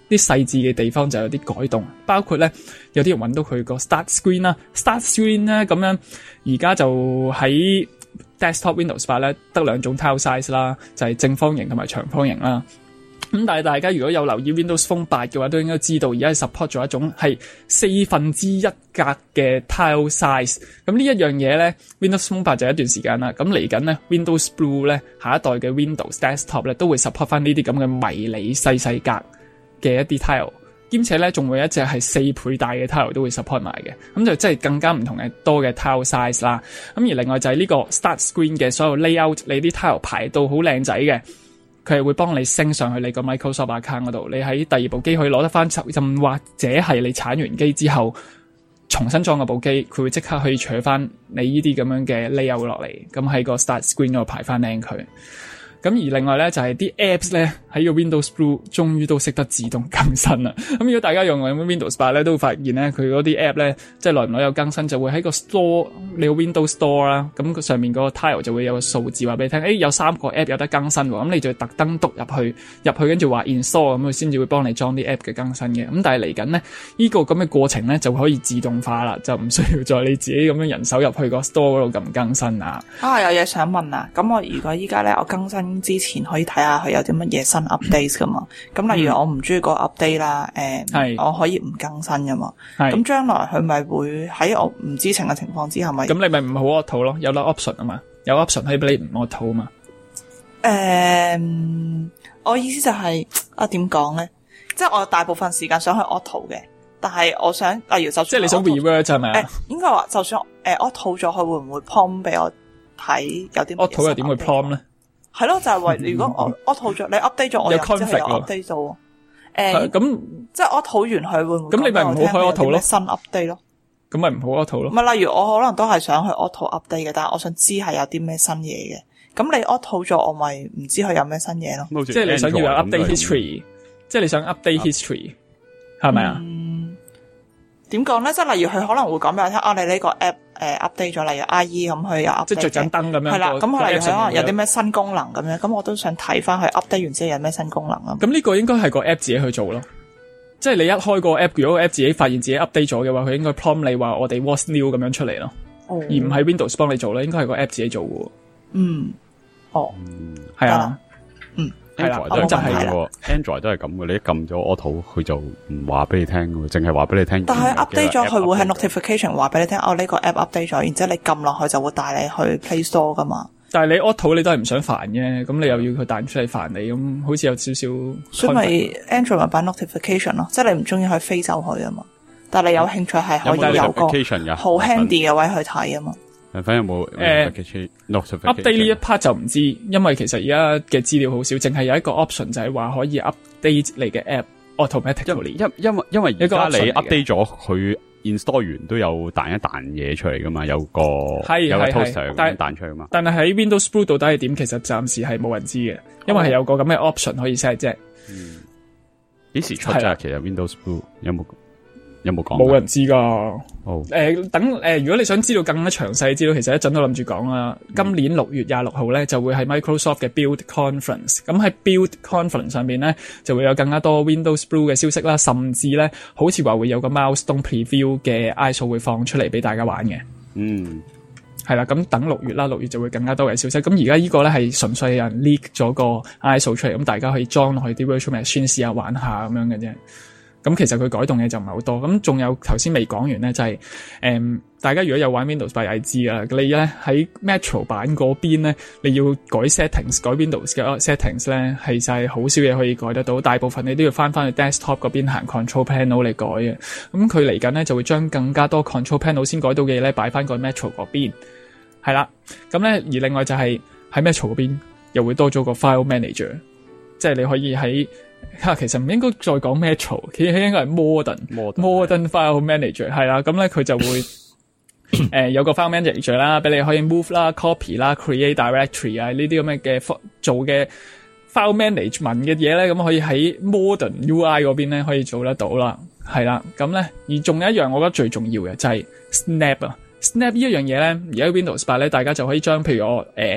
啲細緻嘅地方就有啲改動，包括咧有啲人揾到佢個 Start Screen 啦 ，Start Screen 咧咁樣而家就喺 Desktop Windows 八咧得兩種 tile size 啦，就係正方形同埋長方形啦。咁但係大家如果有留意 Windows Phone 八嘅話，都應該知道而家係 support 咗一種係四分之一格嘅 tile size。咁呢一樣嘢咧 ，Windows Phone 八就一段時間啦。咁嚟緊咧 Windows Blue 咧，下一代嘅 Windows Desktop 咧都會 support 翻呢啲咁嘅迷你細細格嘅一啲 tile， 兼且咧仲會有一隻係四倍大嘅 tile 都會 support 埋嘅。咁就即係更加唔同嘅多嘅 tile size 啦。咁而另外就係呢個 Start Screen 嘅所有 layout， 你啲 tile 排到好靚仔嘅。佢係會幫你升上去你個 Microsoft account 嗰度，你喺第二部機可以攞得翻，甚或者係你鏟完機之後重新裝個部機，佢會即刻可以取翻你呢啲咁樣嘅 layout 落嚟，咁喺個 Start Screen 嗰度排翻靚佢。咁而另外咧就係、是、啲 apps 咧喺個 Windows Blue 終於都識得自動更新啦。咁如果大家用 Windows 八咧，都會發現咧佢嗰啲 app 咧即係耐唔耐有更新，就會喺個 Store 你個 Windows Store 啦，咁佢上面個 tile 就會有個數字話俾你聽，誒、哎、有三個 app 有得更新喎，咁你就特登篤入去入去跟住話 install， 咁佢先至會幫你裝啲 app 嘅更新嘅。咁但係嚟緊咧呢、這個咁嘅過程咧就可以自動化啦，就唔需要再你自己咁樣人手入去個 Store 嗰度撳更新啊。 啊，有嘢想問啊，咁我如果依家咧我更新之前可以睇下佢有啲乜嘢新 update 噶嘛？咁例如我唔中意個 update 啦，誒、嗯，我可以唔更新噶嘛？咁將來佢咪會喺我唔知情嘅情況之下咪？ 咁你咪唔好 auto 咯，有得 option 啊嘛，有 option 可以俾你唔 auto 啊嘛。 誒、嗯，我意思就係、是、啊，點講咧？即係我大部分時間想去 auto 嘅，但係我想例如就算即係你想 revert 係咪啊？ 誒，應該話就算誒 auto 咗，佢會唔會 prompt 俾我睇有啲 auto 又點會 prompt 咧？ 係咯，就係、是、話如果我我套咗你 update 咗，我又即係有 update 咗。誒，咁即係我套完佢會唔會？咁你咪唔好開 auto 咯，新 update 咯。咁咪唔好 auto 咯。唔係，例如我可能都係想去 auto update 嘅，但係我想知係有啲咩新嘢嘅。咁你 auto 咗，我咪唔知佢有咩新嘢咯。即係你想要有 update history， 即係你想 update history， 係咪啊？點講咧？即係例如佢可能會講俾我聽，啊，你呢個 app 誒、呃、update 咗，例如 I E 咁佢有 update， 即係着盞燈咁樣。係啦，咁佢例如佢可能有啲咩新功能咁樣，咁我都想睇翻佢 update 完之後有咩新功能啊。咁呢個應該係個 app 自己去做咯。即係你一開個 app， 如果個 app 自己發現自己 update 咗嘅話，佢應該 prompt 你話我哋 what's new 咁樣出嚟咯。哦、而唔係 Windows 幫你做咯，應該係個 app 自己做嘅。嗯，哦，係啊，嗯。係啦，咁就係啦。Android 都係咁嘅，你一撳咗 auto， 佢就唔話俾你聽嘅，淨係話俾你聽。但係 update 咗，佢會喺 notification 話俾你聽，哦呢個 app update 咗，然之後你撳落去就會帶你去 Play Store 噶嘛。但係你 auto 你都係唔想煩嘅，咁你又要佢彈出嚟煩你，咁好似有少少。所以咪 Android 咪擺 notification 咯，即係你唔中意可以飛走佢啊嘛。但係你有興趣係可以有個好 handy 嘅位去睇啊嘛。反正有冇誒 update 呢一 part 就唔知，因為其實而家嘅資料好少，淨係有一個 option 就係話可以 update 你嘅 app automatically。因因為因為而家你 update 咗，佢 install 完都有彈一彈嘢出嚟噶嘛，有個有個 toaster 咁彈出嚟嘛。但係喺 Windows Blue 到底係點？其實暫時係冇人知嘅，因為係有個咁嘅 option 可以 set 啫。嗯，幾時出啫？其實 Windows Blue 有冇？有冇講？冇人知噶。哦。誒、呃，等誒、呃，如果你想知道更加詳細資料，其實一陣都諗住講啦。嗯、今年六月廿六號咧，就會喺 Microsoft 嘅 Build Conference。咁喺 Build Conference 上面咧，就會有更加多 Windows Blue 嘅消息啦，甚至咧，好似話會有個 Milestone Preview 嘅 I S O 會放出嚟俾大家玩嘅。嗯。係啦，咁等六月啦，六月就會更加多嘅消息。咁而家呢個咧係純粹有人 leak 咗個 I S O 出嚟，咁大家可以裝落去啲 Virtual Machine 試下玩下咁樣嘅啫。咁其實佢改動嘅就唔係好多，咁仲有頭先未講完咧，就係、是、誒、嗯，大家如果有玩 Windows 八係知噶啦，你咧喺 Metro 版嗰邊咧，你要改 settings， 改 Windows 嘅 settings 咧，係就係好少嘢可以改得到，大部分你都要翻翻去 Desktop 嗰邊行 Control Panel 嚟改嘅。咁佢嚟緊咧就會將更加多 Control Panel 先改到嘅嘢咧擺翻個 Metro 嗰邊，係啦。咁咧而另外就係喺 Metro 嗰邊又會多咗個 File Manager， 即係你可以喺其實唔應該再講 Metro， 其實應該係 Modern Modern, Modern File Manager 係啦，咁咧佢就會誒、呃、有個 File Manager 啦，俾你可以 move 啦、copy 啦、create directory 啊呢啲咁嘅嘅做嘅 file management 嘅嘢咧，咁可以喺 Modern U I 嗰邊咧可以做得到啦，係啦，咁咧而仲有一樣我覺得最重要嘅就係 Snap 啊 ，Snap 呢一樣嘢咧，而家 Windows 八咧，大家就可以將譬如我誒。呃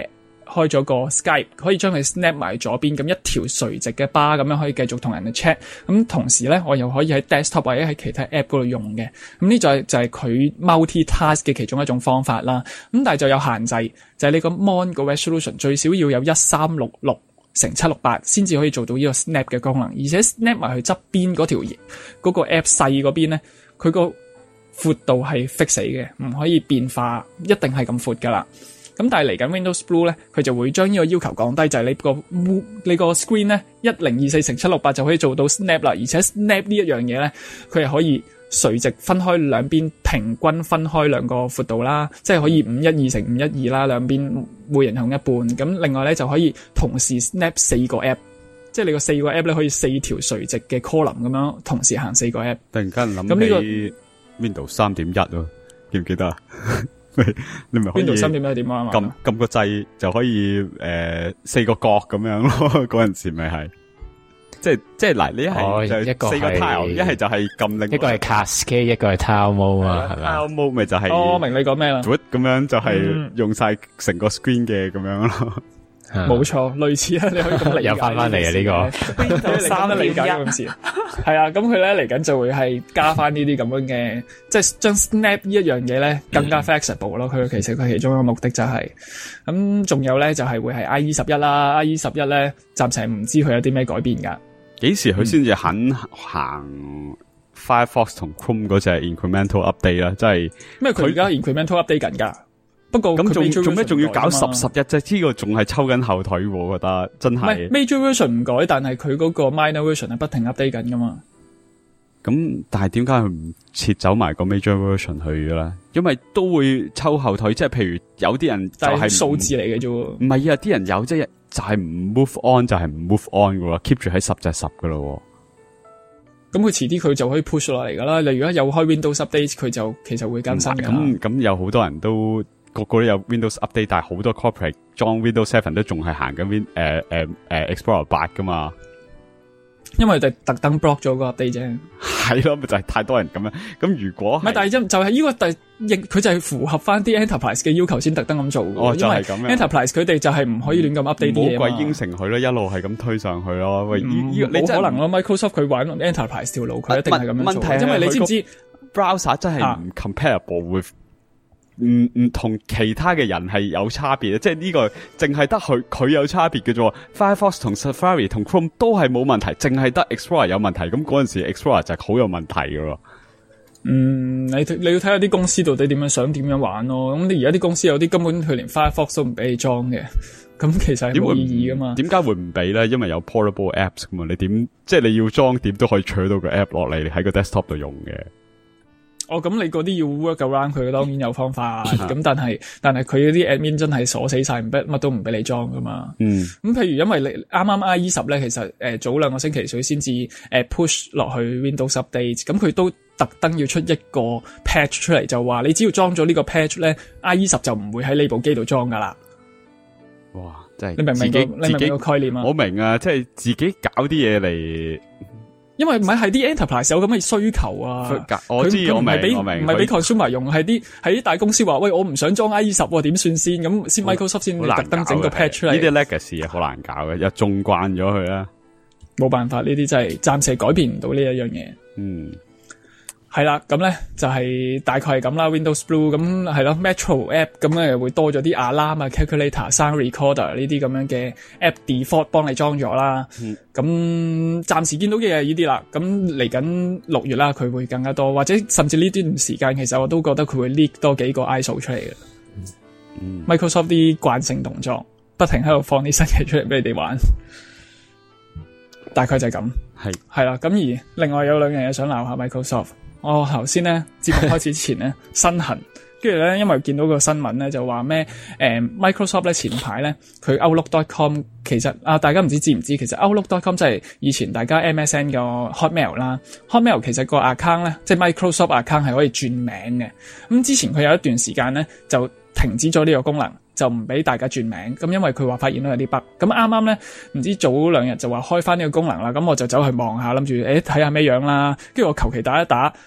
開咗個 Skype，可以將佢 snap 埋左邊，咁一條垂直嘅 bar 咁樣可以繼續同人哋 chat。咁同時咧，我又可以喺 desktop 或者喺其他 app 嗰度用嘅。咁呢就係就係佢 multi-task 嘅其中一種方法啦。咁但係就有限制，就係你個 mon 個 resolution 最少要有一三六六乘七六八先至可以做到呢個 snap 嘅功能，而且 snap 埋去側邊嗰條嗰個 app 細嗰邊咧，佢個闊度係 fix 死嘅，唔可以變化，一定係咁闊噶啦。咁但係嚟緊 Windows Blue 咧，佢就會將呢個要求降低，就係、是、你個你個 screen 咧一零二四乘七六八就可以做到 snap 啦，而且 snap 呢一樣嘢咧，佢係可以垂直分開兩邊，平均分開兩個闊度啦，即係可以五一二乘五一二啦，兩邊每人用一半。咁另外咧就可以同時 snap 四個 app， 即係你個四個 app 咧可以四條垂直嘅 column 咁樣同時行四個 app。 突然間諗起 Windows 三點一咯，記唔記得啊？你咪可以 Windows 三點一點啊？ 撳撳個掣就可以誒、呃、四個角咁樣咯，嗰陣時咪係。即係即係嗱，你一係就四個 tile， 一係就係撳另一個係 cascade， 一個係 tile mode 啊，係咪 tile mode 咪就係、是、 哦，我明你講咩啦？ 咁樣就係用晒成個 screen 嘅咁樣咯。 冇錯，類似啦，你可以咁理解。 又翻翻嚟啊！呢個 Windows 三都理解咁事，係啊，咁佢咧嚟緊就會係加翻呢啲咁樣嘅，即係將 snap 呢一樣嘢咧更加 flexible 咯。佢其實佢其中一個目的就係、是、咁，仲有咧就係會係 I E 十一啦 ，I E 十一咧暫時係唔知佢有啲咩改變噶。 幾時佢先至肯行 Firefox 同 Chrome 嗰隻 incremental update 啦？即係咩？佢而家 incremental update 緊噶。不過咁仲做咩？仲要搞十十一啫？呢個仲係抽緊後腿，我覺得真係。唔係 major version 唔改，但係佢嗰個 minor version 係不停 update 緊噶嘛。 咁但係點解佢唔撤走埋個 major version 去嘅咧？因為都會抽後腿，即係譬如有啲人就係數字嚟嘅啫。 唔係啊，啲人有即係就係唔 move on 就係唔 move on 噶啦 ，keep 住喺十隻十噶咯。 咁佢遲啲佢就可以 push 落嚟噶啦。你如果有開 Windows update， 佢就其實會更新噶。 咁咁有好多人都。個個都有 Windows update， 但係好多 corporate 裝 Windows seven 都仲係行緊 Win 誒誒誒 Explorer 八噶嘛， 因為就特登 block 咗個 update 啫。 係咯，咪就係、是、太多人咁樣。咁如果唔係，但係就係呢個第亦佢就係符合翻啲 enterprise 嘅要求先特登咁做嘅。 哦，就係咁樣。 enterprise 佢哋就係唔可以亂咁 update 啲嘢嘛。 冇鬼應承佢咯，一路係咁推上去咯。喂， 嗯、你冇可能咯 ，Microsoft 佢玩 enterprise 條路，佢一定係咁樣做。 問題因為你知唔知 browser 真係唔 comparable with。唔唔同其他嘅人係有差別嘅，即係呢個淨係得佢佢有差別嘅啫。Firefox 同 Safari 同 Chrome 都係冇問題，淨係得 Explorer 有問題。咁嗰陣時 Explorer 就係好有問題嘅咯。 嗯，你你要睇下啲公司到底點樣想點樣玩咯。咁你而家啲公司有啲根本佢連 Firefox 都唔俾你裝嘅，咁其實係冇意義噶嘛。點解會唔俾咧？因為有 portable apps 噶嘛。你點即係你要裝點都可以取到個 app 落嚟喺個 desktop 度用嘅。哦，咁你嗰啲要 work around 佢，當然有方法。咁但係但係佢嗰啲 admin 真係鎖死晒，唔俾乜都唔俾你裝噶嘛。嗯。咁譬如因為你啱啱 I E 十咧，其實誒、呃、早兩個星期佢先至誒 push 落去 Windows Update，咁佢都特登要出一個 patch 出嚟，就話你只要裝咗呢個 patch 咧 ，I E 十就唔會喺呢部機度裝噶啦。哇！真係你明唔明個你明唔明個概念啊？我明啊，即係自己搞啲嘢嚟。因為唔係係啲 enterprise 有咁嘅需求啊，我知我明我明，唔係俾 consumer 用，係啲係啲大公司話喂，我唔想裝 I E 十點算先，咁先 Microsoft 先特登整個 patch 出嚟。呢啲 legacy 啊，好難搞嘅，又縱慣咗佢啦。冇辦法，呢啲真係暫時改變唔到呢一樣嘢。嗯。係啦，咁咧就係、是、大概係咁啦。Windows Blue 咁係咯 ，Metro App 咁咧會多咗啲 alarm 啊、calculator、sound recorder 呢啲咁樣嘅 app default 幫你裝咗啦。咁、嗯、暫時見到嘅係呢啲啦。咁嚟緊六月啦，佢會更加多，或者甚至呢段時間，其實我都覺得佢會 leak 多幾個 I S O 出嚟嘅。嗯、Microsoft 啲慣性動作，不停喺度放啲新嘢出嚟俾你哋玩。大概就係咁。係係啦。咁而另外有兩樣嘢想鬧下 Microsoft。我頭先咧節目開始之前咧身痕，跟住咧因為見到個新聞咧就話咩誒 Microsoft 咧前排咧佢 Outlook dot com 其實啊大家唔知知唔知其實 Outlook dot com 即係以前大家 M S N 個 Hotmail 啦 Hotmail 其實個 account 咧即係 Microsoft account 係可以轉名嘅。咁之前佢有一段時間咧就停止咗呢個功能，就唔俾大家轉名。咁因為佢話發現到有啲 bug，咁啱啱咧唔知早兩日就話開翻呢個功能啦。咁我就走去望下，諗住誒睇下咩樣啦。跟住我求其打一打。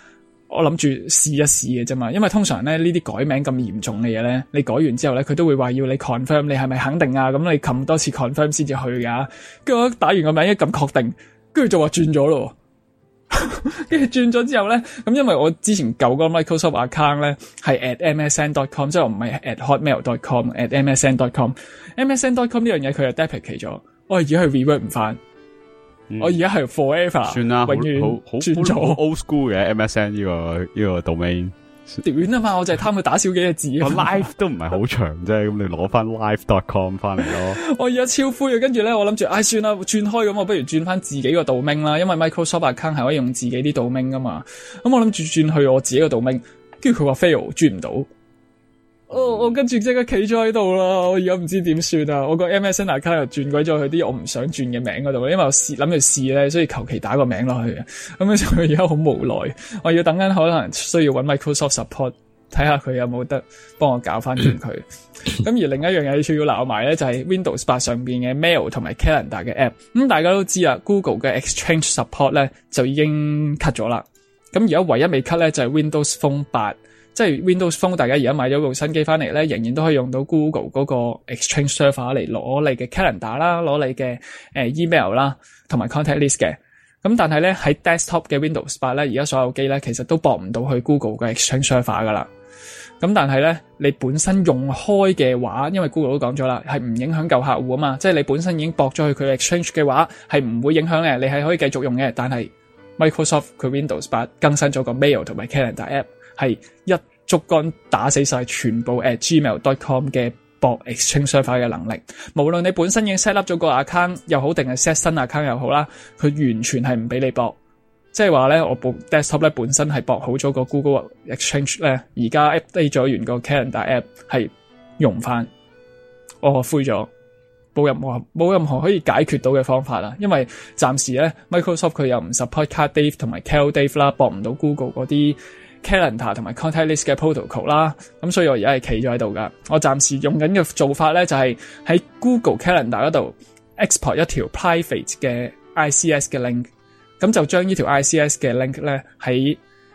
我諗住試一試嘅啫嘛，因為通常咧呢啲改名咁嚴重嘅嘢咧，你改完之後咧，佢都會話要你 confirm 你係咪肯定啊，咁你撳多次 confirm 先至去噶。跟住我打完個名一撳確定，跟住就話轉咗咯。跟住轉咗之後咧，咁因為我之前舊個 Microsoft account 咧係 at m s n dot com， 即係我唔係 at hotmail dot com，at m s n dot com。m s n dot com 呢樣嘢佢又 deprecate 咗，我而家係 revert 唔翻。我而家係 forever， 算啦， 永遠好好轉咗好 old school 嘅 M S N 呢、這個呢、這個 domain 短啊嘛，我就係貪佢打少幾個字。 我 live 都唔係好長啫，咁你攞翻 live dot com 翻嚟咯。 我而家超灰啊，跟住咧我諗住，唉算啦，轉開咁，我不如轉翻自己個 domain 啦，因為 Microsoft account 係可以用自己啲 domain 噶嘛。咁我諗住轉去我自己個 domain，跟住佢話 fail 轉唔到。哦，我跟住即刻企咗喺度啦，我而家唔知點算啊！我個 M S N account 又轉鬼咗去啲我唔想轉嘅名嗰度，因為我試諗住試咧，所以求其打個名落去嘅。咁樣就而家好無奈，我要等緊可能需要揾 Microsoft support 睇下佢有冇得幫我搞翻掂佢。咁而另一樣嘢要鬧埋咧，就係 Windows 八上邊嘅 Mail 同埋 Calendar 嘅 app。咁大家都知啦 ，Google 嘅 Exchange support 咧就已經 cut 咗啦。咁而家唯一未 cut 咧就係 Windows Phone 八。即係 Windows Phone， 大家而家買咗部新機翻嚟咧，仍然都可以用到 Google 嗰個 Exchange Server 嚟攞你嘅 Calendar 啦，攞你嘅、呃、email 啦，同埋 Contact List 嘅。咁但係咧喺 Desktop 嘅 Windows 八咧，而家所有機咧其實都駁唔到去 Google 嘅 Exchange Server 噶啦。咁但係咧，你本身用開嘅話，因為 Google 都講咗啦，係唔影響舊客戶啊嘛。即係你本身已經駁咗去佢 Exchange 嘅話，係唔會影響嘅，你係可以繼續用嘅。但係 Microsoft 佢 Windows 八更新咗個 Mail 同埋 Calendar App。係一竹竿打死晒全部 at gmail dot com 嘅駁 Exchange Server 嘅能力，無論你本身已經 set up 咗個 account 又好，定係 set 新 account 又好啦，佢完全係唔俾你駁。即係話咧，我部 desktop 咧本身係駁好咗個 Google Exchange 咧，而家 update 咗完個 Calendar app 係用唔翻，我灰咗，冇任何冇任何可以解決到嘅方法啦。因為暫時咧 Microsoft 佢又唔 support Card Dave 同埋 Cal Dave 啦，駁唔到 Google 嗰啲 Calendar 同埋 Contact List 嘅 protocol 啦，咁所以我而家係企咗喺度噶。我暫時用緊嘅做法咧就係、是、喺 Google Calendar 嗰度 export 一條 private 嘅 I C S 嘅 link， 咁就將呢條 I C S 嘅 link 咧喺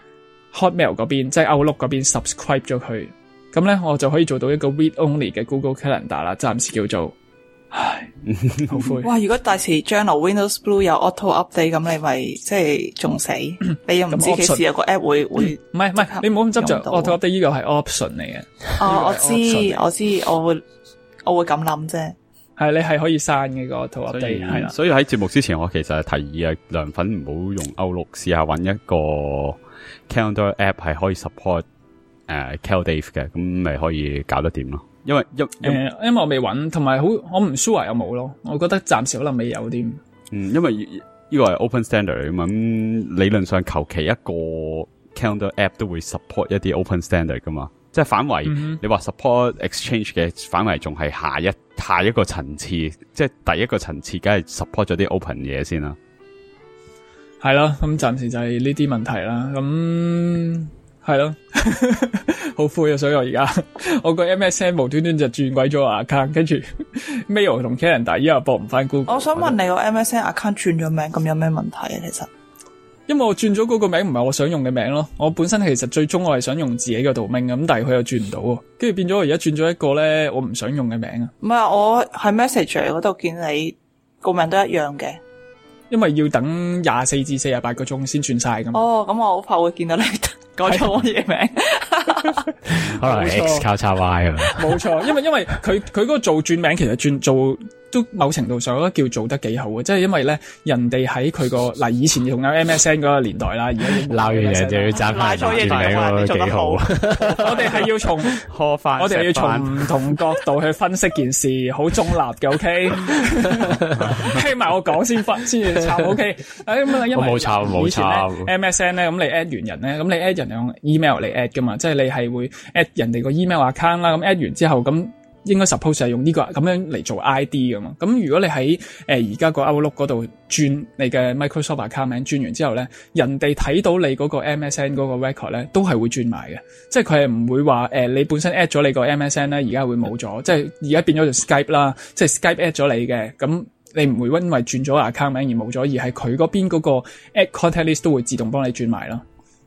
Hotmail 嗰邊，即係 Outlook 嗰邊 subscribe 咗佢，咁咧我就可以做到一個 read only 嘅 Google Calendar 啦，暫時叫做。唉，好灰。 哇！如果第時將來 Windows Blue 有 auto update， 咁你咪即係仲死。你又唔知幾時有個 app 會會。唔係唔係，你唔好咁執着 auto update，呢個係 option 嚟嘅。 哦，我知我知，我會我會咁諗啫。 係你係可以刪嘅個 auto update，係啦。 所以喺節目之前，我其實係提議啊，涼粉唔好用 Outlook，試下揾一個 calendar app 係可以 support 誒、uh, Cal Dave 嘅，咁咪可以搞得掂咯。因為因因、呃、 因為我未揾，同埋好我唔 sure 有冇咯，我覺得暫時可能未有啲。 嗯，因為呢個係 open standard 嚟噶嘛，咁理論上求其一個 calendar app 都會 support 一啲 open standard 噶嘛，即係反為、嗯、你話 support exchange 嘅反為仲係下一下一個層次，即係第一個層次，梗係 support 咗啲 open 嘢先啦。 係咯，咁暫時就係呢啲問題啦，咁。係咯，好灰啊！所以我而家我個 M S N 無端端就轉鬼咗個 account， 跟住 mail 同 calendar 依家駁唔翻 Google。 我想問你個 M S N account 轉咗名，咁有咩問題啊？其實， 因為我轉咗嗰個名唔係我想用嘅名咯，我本身其實最終我係想用自己個 domain 咁，但係佢又轉唔到，跟住變咗我而家轉咗一個咧，我唔想用嘅名啊。 唔係，我喺 message 嗰度見你個名都一樣嘅。 因為要等廿四至四十八個鐘先轉晒噶嘛。 哦，咁我好怕會見到你改錯我嘢名。 可能係 X 交叉 Y 啊。 冇錯，因為因為佢佢嗰個做轉名其實轉做都某程度上我覺得叫做得幾好嘅，即係因為咧人哋喺佢個嗱以前仲有 M S N 嗰個年代啦，而家鬧完嘢就要爭翻轉名喎，幾好。 我哋係要從呵翻， 我哋係要從唔同角度去分析件事，好中立嘅 ，OK。聽埋我講先分先至抄 ，OK。誒咁啊，因為冇抄冇抄 M S N 咧，咁你 add 完人咧，咁你 add 人用 email 嚟 add 噶嘛，即係你係會 add 人哋個 email account 啦，咁 add 完之後咁。應該 suppose 係用呢、這個咁樣嚟做 I D 噶嘛，咁如果你喺誒而家個 Outlook 嗰度轉你嘅 Microsoft account 名轉完之後咧，人哋睇到你嗰個 M S N 嗰個 record 咧，都係會轉埋嘅，即係佢係唔會話誒、呃、你本身 add 咗你個 M S N 咧，而家會冇咗，即係而家變咗做 Skype 啦，即係 Skype add 咗你嘅，咁你唔會因為轉咗 account 名而冇咗，而係佢嗰邊嗰個 add contact list 都會自動幫你轉埋咯。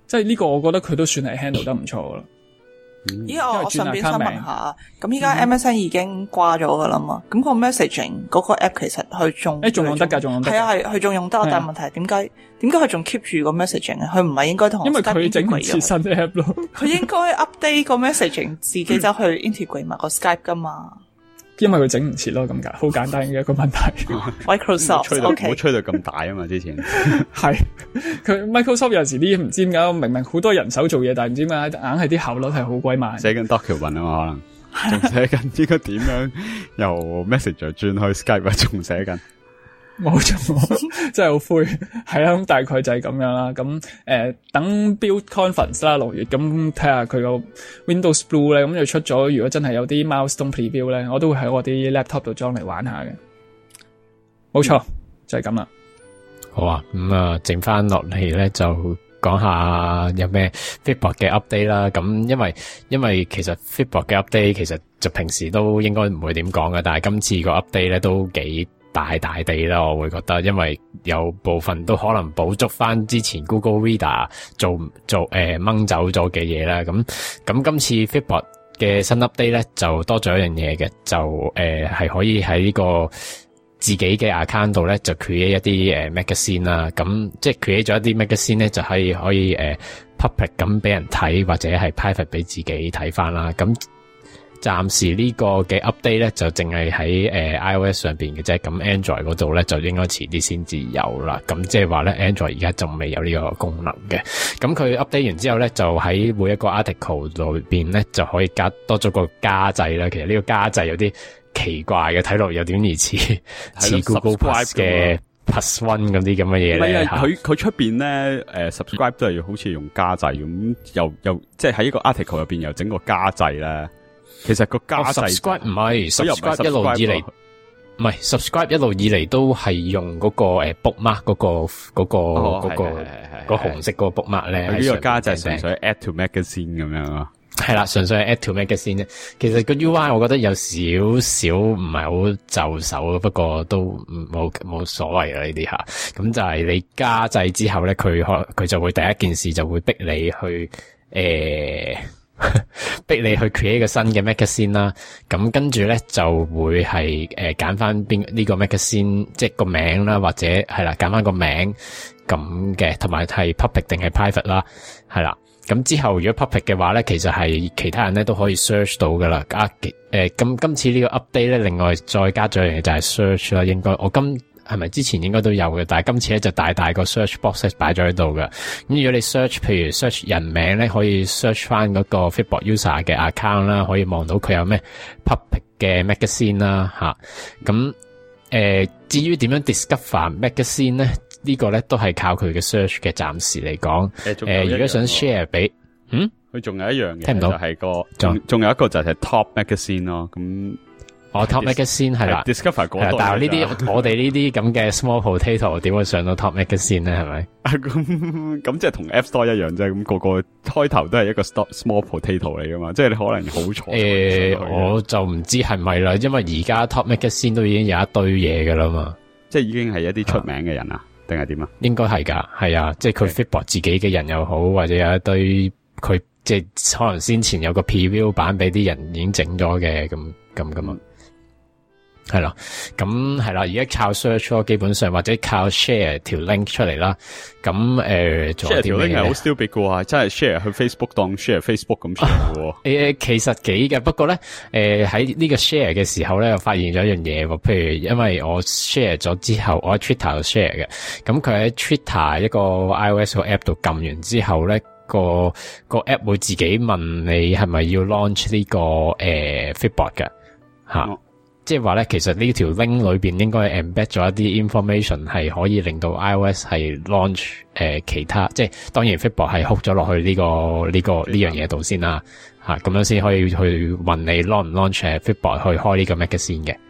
即係呢個我覺得佢都算係 handle 得唔錯噶啦。 咦，我我順便想問下，咁依家 M S N 已經掛咗噶啦嘛？咁個 messaging 嗰個 app 其實佢仲誒仲用得㗎，仲用得。 係啊係，佢仲用得，但係問題係點解點解佢仲 keep 住個 messaging 啊？佢唔係應該同因為佢整唔切新 app 咯。佢應該 update 個 messaging 自己走去 integrate 埋個 Skype 噶嘛？ 因為佢整唔切咯，咁解好簡單嘅一個問題。 Microsoft 吹到唔好 okay 吹到咁大啊嘛！之前係佢 Microsoft 有陣時啲唔知點解，明明好多人手做嘢，但係唔知點解硬係啲效率係好鬼慢。 寫緊 document 啊嘛，可能仲寫緊應該點樣由 Messenger 轉去 Skype 啊，仲寫緊。 冇錯，真係好灰。係啦，咁大概就係咁樣啦。咁誒、呃，等 Build Conference 啦，六月咁睇下佢個 Windows Blue 咧，咁就出咗。如果真係有啲 Milestone Preview 咧，我都會喺我啲 laptop 度裝嚟玩下嘅。冇錯，嗯、就係咁啦。 好啊，咁、嗯、啊，剩翻落嚟咧就講下有咩 Fitbot 嘅 update 啦。咁因為因為其實 Fitbot 嘅 update 其實就平時都應該唔會點講嘅，但係今次個 update 咧都幾大大地啦，我會覺得，因為有部分都可能補足翻之前 Google Reader 做做誒掹、呃、走咗嘅嘢啦。咁咁今次 Fitbot 嘅新 update 咧就多咗一樣嘢嘅，就誒係、呃、可以喺呢個自己嘅 account 度咧就 create 一啲誒 magazine 啦。咁即係 create 咗一啲 magazine 咧就係可以誒、呃、public 咁俾人睇，或者係 private 俾自己睇翻啦。咁暫時呢個嘅 update 咧就淨係喺誒 iOS 上邊嘅啫，咁 Android 嗰度咧就應該遲啲先至有啦。咁即係話咧 Android 而家仲未有呢個功能嘅。咁佢 update 完之後咧，就喺每一個 article 裏邊咧就可以加多咗個加掣啦。其實呢個加掣有啲奇怪嘅，睇落有點似似 Google Plus 嘅 Plus One 嗰啲咁嘅嘢咧。 佢佢出邊咧誒 subscribe 都係好似用加掣咁，又又即係喺一個 article 入邊又整個加掣咧。其實個加掣 subscribe 唔係 subscribe 一路以嚟，唔係 subscribe 一路以嚟都係用嗰個誒 bookmark 嗰個嗰個嗰個個紅色嗰個 bookmark 咧。 呢個加掣純粹 add to magazine 咁樣啊。 係啦，純粹係 add to magazine 啫。其實個 U I 我覺得有少少唔係好就手，不過都冇冇所謂啦呢啲吓。咁就係你加掣之後咧，佢可佢就會第一件事就會逼你去誒。逼你去 create 個新嘅 magazine 啦，咁跟住咧就會係誒揀翻邊呢個 magazine，即係個名啦，或者係啦揀翻個名咁嘅，同埋係 public 定係 private 啦，係啦。咁之後如果 public 嘅話咧，其實係其他人咧都可以 search 到噶啦。啊誒，咁今次呢個 update 咧，另外再加咗樣嘢就係 search 啦。應該我今係咪之前應該都有嘅，但係今次咧就大大個 search box 擺咗喺度嘅。咁如果你 search， 譬如 search 人名咧，可以 search 翻嗰個 Fitbot user 嘅 account 啦，可以望到佢有咩 public 嘅 magazine 啦吓。咁誒，至於點樣 discover magazine 咧？呢個咧都係靠佢嘅 search 嘅。暫時嚟講，誒、呃，如果想 share 俾，嗯， 佢仲有一樣嘅， 聽唔到， 就係個仲仲有一個就係 top magazine 咯。咁哦 top magazine 係啦 ，discover 嗰度， 但係呢啲我哋呢啲咁嘅 small potato 點會上到 top magazine 咧？係咪？ 咁咁即係同 App Store 一樣啫。咁、個個開頭都係一個 small potato 嚟噶嘛，即係你可能好彩。 誒、呃，我就唔知係咪啦，因為而家 top magazine 都已經有一堆嘢噶啦嘛， 即係已經係一啲出名嘅人啊。定係點啊？應該係噶，係啊，即係佢 Fitbot 自己嘅人又好，或者有一堆佢即係可能先前有個 preview 版俾啲人已經整咗嘅，咁咁咁啊，係啦，咁係啦，而家靠 search 咯，基本上或者靠 share 條 link 出嚟啦，咁誒，share 條 link 係好 stupid 嘅喎，真係 share 去 Facebook 當 share Facebook 咁 share 嘅喎。 誒，其實幾嘅，不過咧，誒喺呢個 share 嘅時候咧，又發現咗一樣嘢喎，譬如因為我 share 咗之後，我喺 Twitter 度 share 嘅，咁佢喺 Twitter 一個 iOS 個 app 度撳完之後咧，個個 app 會自己問你係咪要 launch 呢、這個誒、呃、Fitbot 嘅吓。嗯，即係話咧，其實呢條 link 裏邊應該係 embed 咗一啲 information， 係可以令到 iOS 係 launch 誒、呃、其他，即係當然 Fitbot 係 hook 咗落去呢、這個呢、這個呢樣嘢度先啦，吓、啊、咁樣先可以去問你 launch 唔 launch 誒 Fitbot 去開呢個 magazine 嘅，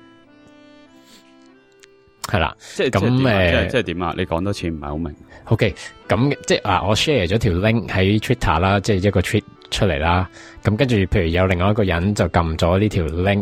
係啦， 即係咁誒，即係點啊？你講多次唔係好明。 OK， 咁即係啊，我 share 咗條 link 喺 Twitter 啦，即係一個 tweet 出嚟啦，咁跟住譬如有另外一個人就撳咗呢條 link。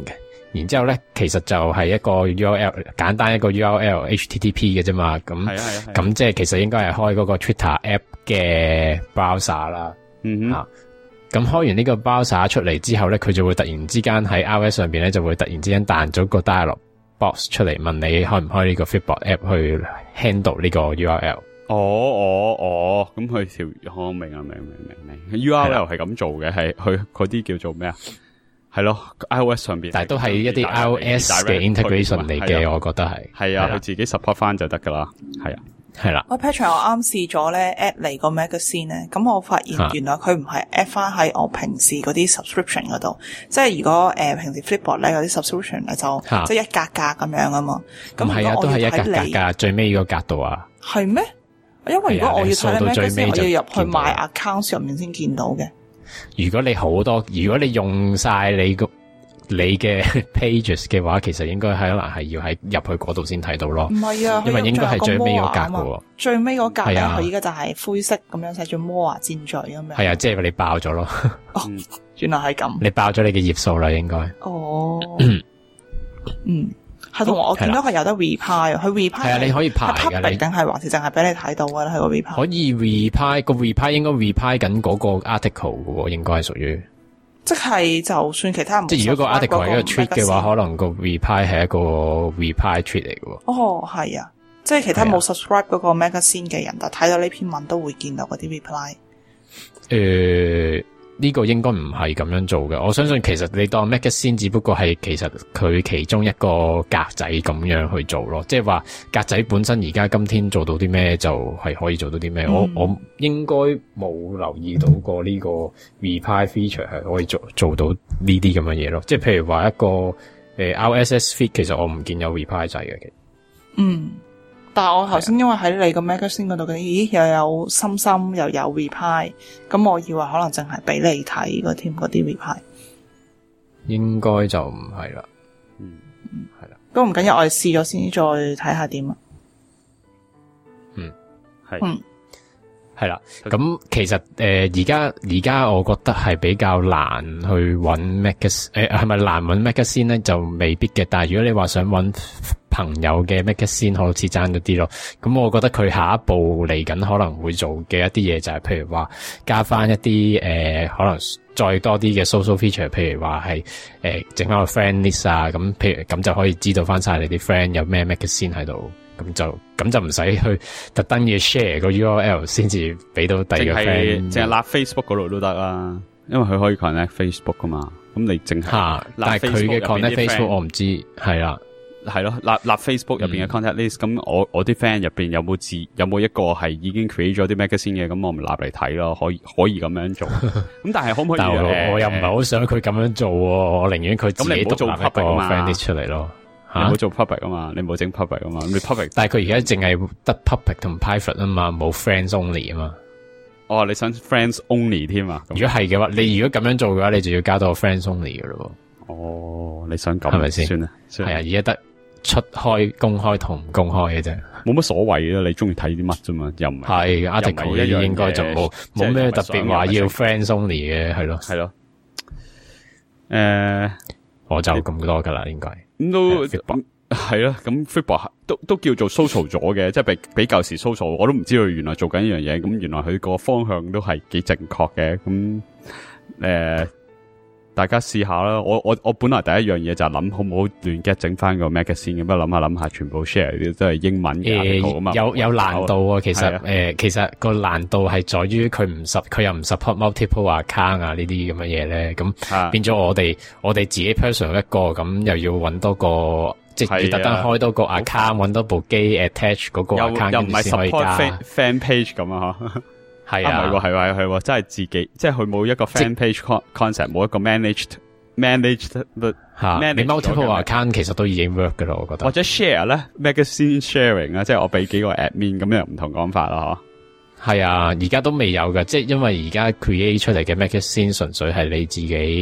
然之後咧，其實就係一個 U R L 簡單一個 U R L H T T P 嘅啫嘛。咁係啊係啊。 咁即係其實應該係開嗰個 Twitter app 嘅 browser 啦。 嗯哼。 啊咁開完呢個 browser 出嚟之後咧，佢就會突然之間喺 iOS 上邊咧就會突然之間彈咗個 dialog box 出嚟，問你開唔開呢個 Flipboard app 去 handle 呢個 U R L。 哦哦哦，咁佢條我明啊明明明明 ，U R L 係咁做嘅，係佢嗰啲叫做咩啊？係咯 ，iOS 上邊， 但係都係一啲 iOS 嘅 integration 嚟嘅，我覺得係。 係啊，佢自己 support 翻就得噶啦，係啊。 係啦， 我 Patrick 我啱試咗咧 add 嚟個 magazine 咧，咁我發現原來佢唔係 add 翻喺我平時嗰啲 subscription 嗰度，即係如果誒、呃、平時 Flipboard 咧有啲 subscription 咧就即係一格格咁樣啊嘛。咁唔係啊，都係一格格噶，最尾個格度啊。 係咩？因為如果我要睇咧 magazine，我要入去 my account 入面先見到嘅。 如果你好多，如果你用晒你個。你嘅 pages 嘅話，其實應該係可能係要喺入去嗰度先睇到咯。 唔係啊， 因為應該係最尾嗰格嘅喎。最尾嗰格咧，佢依家就係灰色咁樣寫住摩華戰序咁樣。 係啊，即係你爆咗咯。 哦，原來係咁。你爆咗你嘅頁數啦，應該。 哦。嗯，係同我見到佢有得 reply，佢 reply 係啊，你可以排㗎。你定係還是淨係俾你睇到㗎咧？係個 reply。 可以 reply 個 reply 應該 reply 緊嗰個 article 嘅喎，應該係屬於。 即係就算其他人即係如果個 article 係一個 tweet 嘅話，可能個 reply 係一個 reply tweet 嚟嘅喎。 哦，係啊，即係其他冇 subscribe 嗰個 magazine 嘅人，但睇到呢篇文都會見到嗰啲 reply。 誒、呃，呢、這個應該唔係咁樣做嘅。我相信其實你當 magazine 只不過係其實佢其中一個格仔咁樣去做咯。即係話格仔本身而家今天做到啲咩就係可以做到啲咩、嗯。我我應該冇留意到過呢個 reply feature 係可以做做到呢啲咁嘅嘢咯。即係譬如話一個誒、呃、R S S feed， 其實我唔見有 reply 掣嘅。 嗯。但係我頭先因為喺你個 magazine 嗰度嘅，咦又有心心又有 reply， 咁我以為可能淨係俾你睇嗰添嗰啲 reply， 應該就唔係啦，嗯嗯係啦， 都唔緊要，我哋試咗先再睇下點啊， 嗯係， 嗯係啦，咁其實誒而家而家我覺得係比較難去揾 magazine， 誒係咪難揾 magazine 咧就未必嘅，但係如果你話想揾朋友嘅 magazine 好似爭咗啲咯，咁我覺得佢下一步嚟緊可能會做嘅一啲嘢就係譬如話加翻一啲誒、呃、可能再多啲嘅 social feature， 譬如話係誒整翻個 friend list 啊，咁譬如咁就可以知道翻晒你啲 friend 有咩 magazine 喺度，咁就咁就唔使去特登要 share 個 U R L 先至俾到第二個 friend， 淨係立 Facebook 嗰度都得啦，因為佢可以 connect Facebook 噶嘛，咁你淨係吓，但係佢嘅 connect Facebook 我唔知係啦。 係咯，立立 Facebook 入邊嘅 contact list，咁、嗯、我我啲 friend 入邊有冇字，有冇一個係已經 create 咗啲 magazine 嘅，咁我咪立嚟睇咯，可以可以咁樣做。咁但係可唔可以？但我， 我，我又唔係好想佢咁樣做，我寧願佢自己獨立一個 friend list 出嚟咯。 你唔好做 public 啊嘛，你唔好整 public 啊嘛，你 public。 但係佢而家淨係得 public 同 private 啊嘛，冇 friends only 啊嘛。 哦，你想 friends only 添啊？ 如果係嘅話，你如果咁樣做嘅話，你就要加到 friends only 嘅咯。 哦，你想咁係咪先？ 算啦，係啊，而家得。出開公開同唔公開嘅啫， 冇乜所謂啊！你中意睇啲乜啫嘛？又唔係係 article 一樣，應該就冇冇咩特別話要 friends only 嘅，係咯， 係咯。誒、呃， 我就咁多噶啦，應該咁都係咯。咁 Flipboard 都都叫做 social 咗嘅，即係比比舊時 social， 我都唔知道原來做緊一樣嘢。咁原來佢個方向都係幾正確嘅。咁誒。呃大家試下啦，我我我本來第一樣嘢就係諗好唔好亂 get 整翻個 magazine 咁，不過諗下諗下，全部 share 啲都係英文嘅圖啊嘛， 有有難度啊，其實誒、呃，其實個難度係在於佢唔 support，佢又唔 support multiple account 啊呢啲咁嘅嘢咧，咁變咗我哋我哋自己 personal 一個，咁又要搵多個，即係要特登開多個 account， 搵多部機 attach 嗰個 account， 又唔係 support fan page 咁啊吓。係啊，係係係，真係自己，即係佢冇一個 fan page concept， 冇一個 managed managed 吓，你 multiple account 其實都已經 work 噶啦，我覺得。或者 share 咧 ，magazine sharing 啊，即係我俾幾個 admin 咁又唔同講法啦， 嗬。係啊，而家都未有噶，即係因為而家 create 出嚟嘅 magazine 純粹係你自己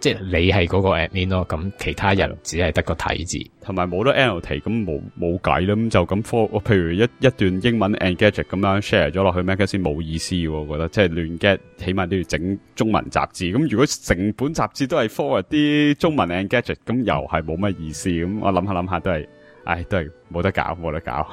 即係你係嗰個 admin 咯，咁其他人只係得個睇字， 同埋冇得 annotate，咁冇冇計啦，咁就咁 for， 譬如一一段英文 Engadget 咁樣 share 咗落去 Magazine 冇意思喎，我覺得即係亂 get，起碼都要整中文雜誌。咁如果成本雜誌都係 forward 啲中文 Engadget，咁又係冇乜意思。咁我諗下諗下都係，唉，都係冇得搞，冇得搞。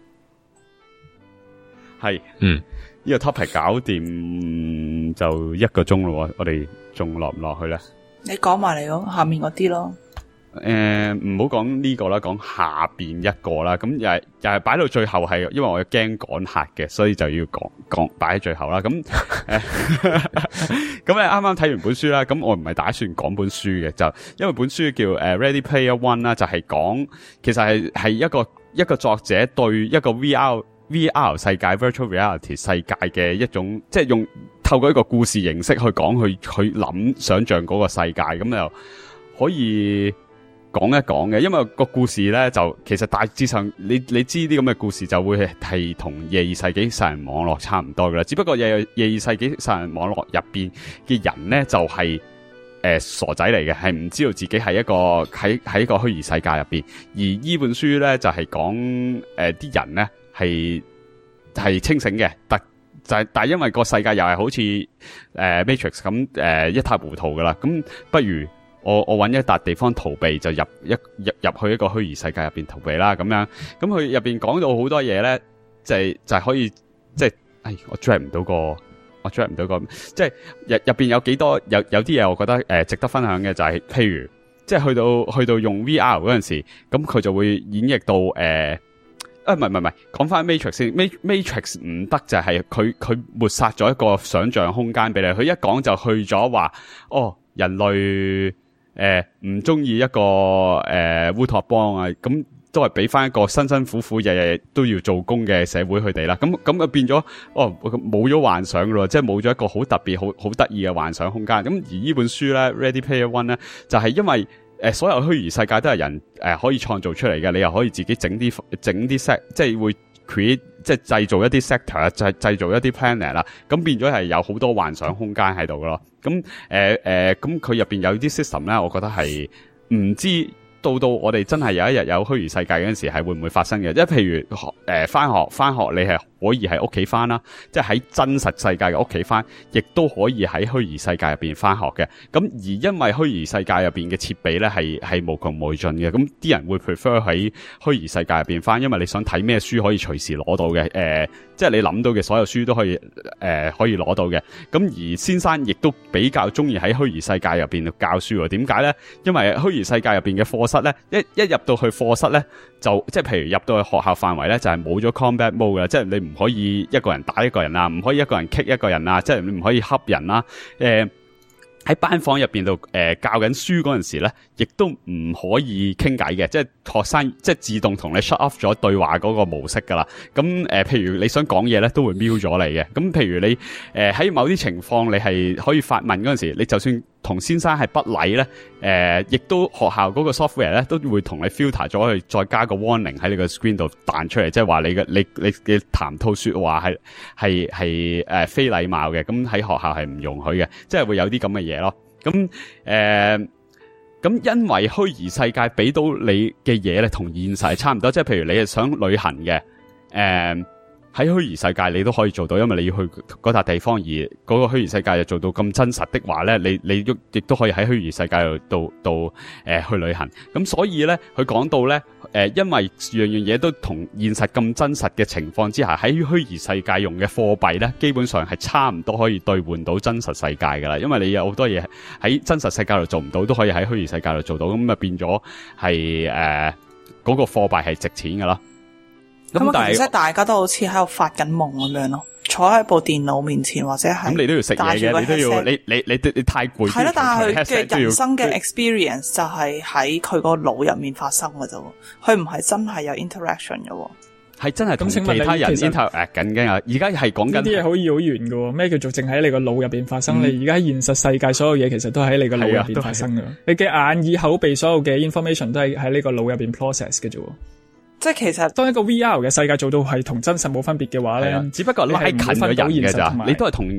係， 嗯， 呢個 topic 搞掂就一個鐘咯，我哋仲落唔落去咧？ 你講埋嚟咯，下面嗰啲咯。 誒，唔好講呢個啦，講下邊一個啦。咁又係又係擺到最後係，因為我驚趕客嘅，所以就要講講擺喺最後啦。咁誒，咁你啱啱睇完本書啦。咁我唔係打算講本書嘅，就因為本書叫誒 Ready Player One 啦，就係講其實係係一個一個作者對一個 V R V R 世界 Virtual Reality 世界嘅一種，即係用透過一個故事形式去講，去去諗想象嗰個世界，咁就可以講一講嘅。因為個故事咧就其實大致上你你知啲咁嘅故事就會係同廿二世紀殺人網絡差唔多噶啦，只不過廿廿二世紀殺人網絡入邊嘅人咧就係、是、誒、呃、傻仔嚟嘅，係唔知道自己係一個喺喺一個虛擬世界入邊。而呢本書咧就係講誒啲人咧係係清醒嘅，但就係但係因為個世界又係好似誒、呃、Matrix 咁誒、呃、一塌糊塗噶啦，咁不如我我揾一笪地方逃避，就入一入入去一個虛擬世界入邊逃避啦，咁樣咁佢入邊講到好多嘢咧，就係、是、就係、是、可以即係，唉我 drag 唔到個我 drag 唔到個，即係入入邊有幾多有有啲嘢，我覺得誒、呃、值得分享嘅就係、是，譬如即係去到去到用 V R 嗰陣時，咁佢就會演繹到誒。呃啊，唔係唔係唔係，講翻 Matrix 先 ，Matrix 唔得就係佢佢抹殺咗一個想象空間俾你。佢一講就去咗話，哦，人類誒唔中意一個誒烏托邦啊，咁都係俾翻一個辛辛苦苦日日都要做工嘅社會佢哋啦。咁咁就變咗，哦冇咗幻想噶咯，即係冇咗一個好特別、好好得意嘅幻想空間。咁而呢本書咧 ，Ready Player One 咧，就係、是、因為。誒，所有虛擬世界都係人誒、呃、可以創造出嚟嘅，你又可以自己整啲整啲 set，即係會 create，即係製造一啲 sector 啊，製製造一啲 planet 啦，咁變咗係有好多幻想空間喺度噶咯。咁誒誒，咁佢入邊有啲 system 咧，我覺得係唔知到到我哋真係有一日有虛擬世界嗰陣時，係會唔會發生嘅？即係譬如學誒翻學翻學，你係可以喺屋企翻啦，即係喺真實世界嘅屋企翻，亦都可以喺虛擬世界入邊翻學嘅。咁而因為虛擬世界入邊嘅設備咧係係無窮無盡嘅，咁啲人會 prefer 喺虛擬世界入邊翻，因為你想睇咩書可以隨時攞到嘅，誒、呃，即係你諗到嘅所有書都可以誒、呃、可以攞到嘅。咁而先生亦都比較中意喺虛擬世界入邊教書喎。點解咧？因為虛擬世界入邊嘅課室咧，一一入到去課室咧，就即係譬如入到去學校範圍咧，就係冇咗 combat mode 嘅，即係你唔可以一個人打一個人啊，唔可以一個人 kick 一個人啊，即係你唔可以恰人啦。誒、呃，喺班房入邊度誒教緊書嗰陣時咧，亦都唔可以傾偈嘅，即係學生即係自動同你 shut off 咗對話嗰個模式噶啦。咁誒、呃，譬如你想講嘢咧，都會瞄咗你嘅。咁譬如你誒喺、呃、某啲情況，你係可以發問嗰陣時，你就算同先生係不禮咧，誒、呃，亦都學校嗰個 software 咧都會同你 filter 咗去，再加個 warning 喺你個 screen 度彈出嚟，即係話你嘅你你嘅談吐說話係係係誒非禮貌嘅，咁喺學校係唔容許嘅，即係會有啲咁嘅嘢咯。咁誒，咁、呃、因為虛擬世界俾到你嘅嘢咧，同現實係差唔多，即係譬如你係想旅行嘅，誒、呃。喺虛擬世界你都可以做到，因為你要去嗰笪地方，而嗰個虛擬世界又做到咁真實的話咧，你你亦都可以喺虛擬世界度度度誒去旅行。咁所以咧，佢講到咧，誒、呃，因為樣樣嘢都同現實咁真實嘅情況之下，喺虛擬世界用嘅貨幣咧，基本上係差唔多可以兌換到真實世界噶啦。因為你有好多嘢喺真實世界度做唔到，都可以喺虛擬世界度做到，咁啊變咗係誒嗰個貨幣係值錢噶啦。咁但係即係大家都好似喺度發緊夢咁樣咯，坐喺部電腦面前或者係咁，你都要食嘢嘅，你都要你你你你，你太攰。係咯， 但係佢嘅人生嘅 experience 就係喺佢個腦入面發生嘅啫，佢唔係真係有 interaction 嘅。 係真係同其他人 interact 緊嘅。而家係講緊啲嘢好遙遠嘅，咩叫做淨喺你個腦入邊發生？嗯、你而家喺現實世界所有嘢其實都喺你個腦入邊發生嘅。你嘅眼耳口鼻所有嘅 information 都係喺呢個腦入邊 process 嘅啫。 即係其實當一個 V R 嘅世界做到係同真實冇分別嘅話咧， 只不過拉近咗人嘅咋，你都係同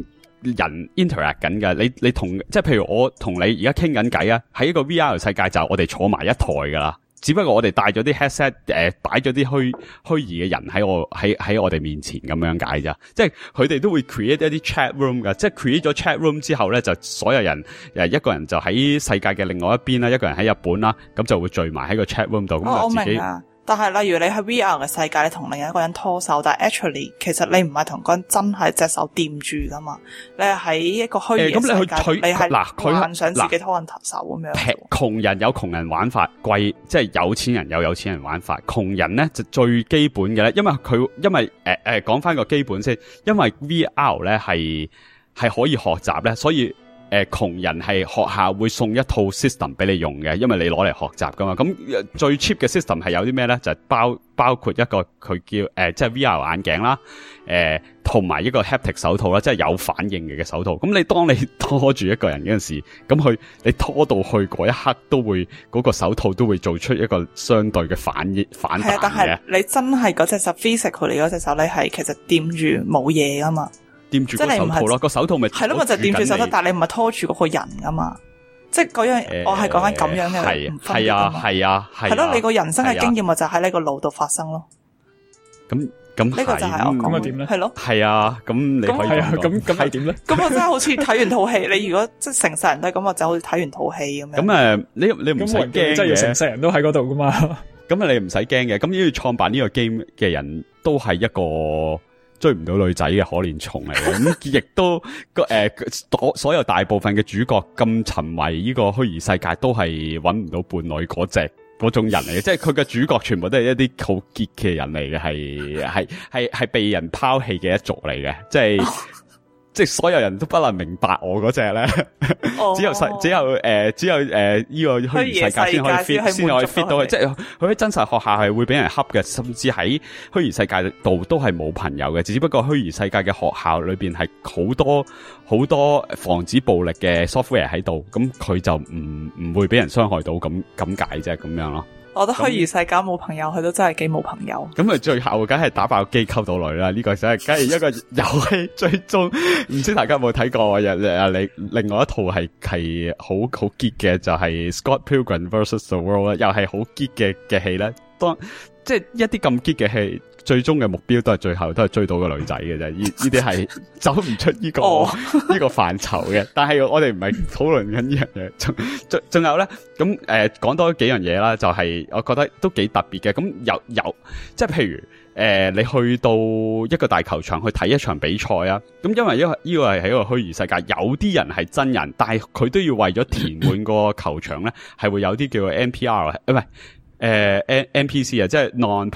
人 interact 緊嘅，你你同即係譬如我同你而家傾緊偈啊，喺一個 V R 世界就我哋坐埋一台噶啦。只不過我哋帶咗啲 headset，誒擺咗啲虛虛擬嘅人喺我喺喺我哋面前咁樣解咋，即係佢哋都會 create 一啲 chat room 㗎，即係 create 咗 chat room 之後咧，就所有人誒一個人就喺世界嘅另外一邊啦，一個人喺日本啦，咁就會聚埋喺個 chat room 度，咁、 哦、 就自己。 但係例如你喺 V R 嘅世界，你同另一個人拖手，但係 actually 其實你唔係同個人真係隻手掂住噶嘛，你係喺一個虛擬嘅世界， 欸、 你係嗱佢幻想自己拖人手咁樣。 窮人有窮人玩法，貴即係有錢人有有錢人玩法。窮人咧就最基本嘅咧，因為佢因為誒誒講翻個基本先，因為 V R 咧係係可以學習咧，所以。誒，窮人係學校會送一套 system 俾你用嘅，因為你攞嚟學習噶嘛。咁最 cheap 嘅 system 係有啲咩咧？就係、包包括一個佢叫誒、呃，即係 V R 眼鏡啦，誒，同埋一個 haptic 手套啦，即係有反應嘅嘅手套。咁你當你拖住一個人嗰陣時，咁佢你拖到去嗰一刻，都會嗰、嗰個手套都會做出一個相對嘅反應反彈嘅。 但係你真係嗰隻手 physical 嚟嗰隻手，你係其實掂住冇嘢噶嘛？掂住個手套咯，個手套咪係咯，咪就掂住手套，但係你唔係拖住嗰個人噶嘛，即係嗰樣，欸、我係講緊咁樣嘅，係係啊係啊係，係咯，你個人生嘅經驗咪就喺呢個腦度發生咯。咁咁呢個就係我講嘅點咧？係咯，係啊，咁你可以咁咁係點咧？咁我真係好似睇完套戲，你如果即係成世人都係咁，我就好似睇完套戲咁樣。咁誒，你你唔使驚嘅，即係要成世人都喺嗰度噶嘛？咁啊，你唔使驚嘅。咁要創辦呢個 game 嘅人都係一個。追唔到女仔嘅可憐蟲嚟嘅，咁亦都個誒，所所有大部分嘅主角咁沉迷呢個虛擬世界，都係搵唔到伴侶嗰隻嗰種人嚟嘅，即係佢嘅主角全部都係一啲好結嘅人嚟嘅，係係係係被人拋棄嘅一族嚟嘅，即係。即係所有人都不能明白我嗰隻咧，只有實只有誒、呃、只有誒呢、呃這個虛擬世界先可以 fit 先可以 fit 到佢，即係佢喺真實學校係會俾人恰嘅，甚至喺虛擬世界度都係冇朋友嘅，只不過虛擬世界嘅學校裏邊係好多好多防止暴力嘅 software 喺度，咁佢就唔唔會俾人傷害到，咁咁解啫，咁樣咯。我覺得虛擬世界冇朋友，佢都真係幾冇朋友。咁啊，最後梗係打爆機溝到女啦！呢、這個真係梗係一個遊戲最終，唔知大家有冇睇過？又啊，你另外一套係係好好 geek 嘅，就係、是、Scott Pilgrim versus the World 又係好 geek 嘅嘅戲咧。當即係一啲咁 geek 嘅戲，最終嘅目標都係最後都係追到個女仔嘅啫。呢呢啲係走唔出呢、這個呢、oh. 個範疇嘅。但係我哋唔係討論緊呢樣嘢。仲仲仲有咧，咁誒講多幾樣嘢啦，就係、是、我覺得都幾特別嘅。咁有有即係譬如誒、呃，你去到一個大球場去睇一場比賽啊。咁因為因為呢個係喺一個虛擬世界，有啲人係真人，但係佢都要為咗填滿個球場咧，係會有啲叫做 N P R 啊，唔係誒 N P C 啊，即係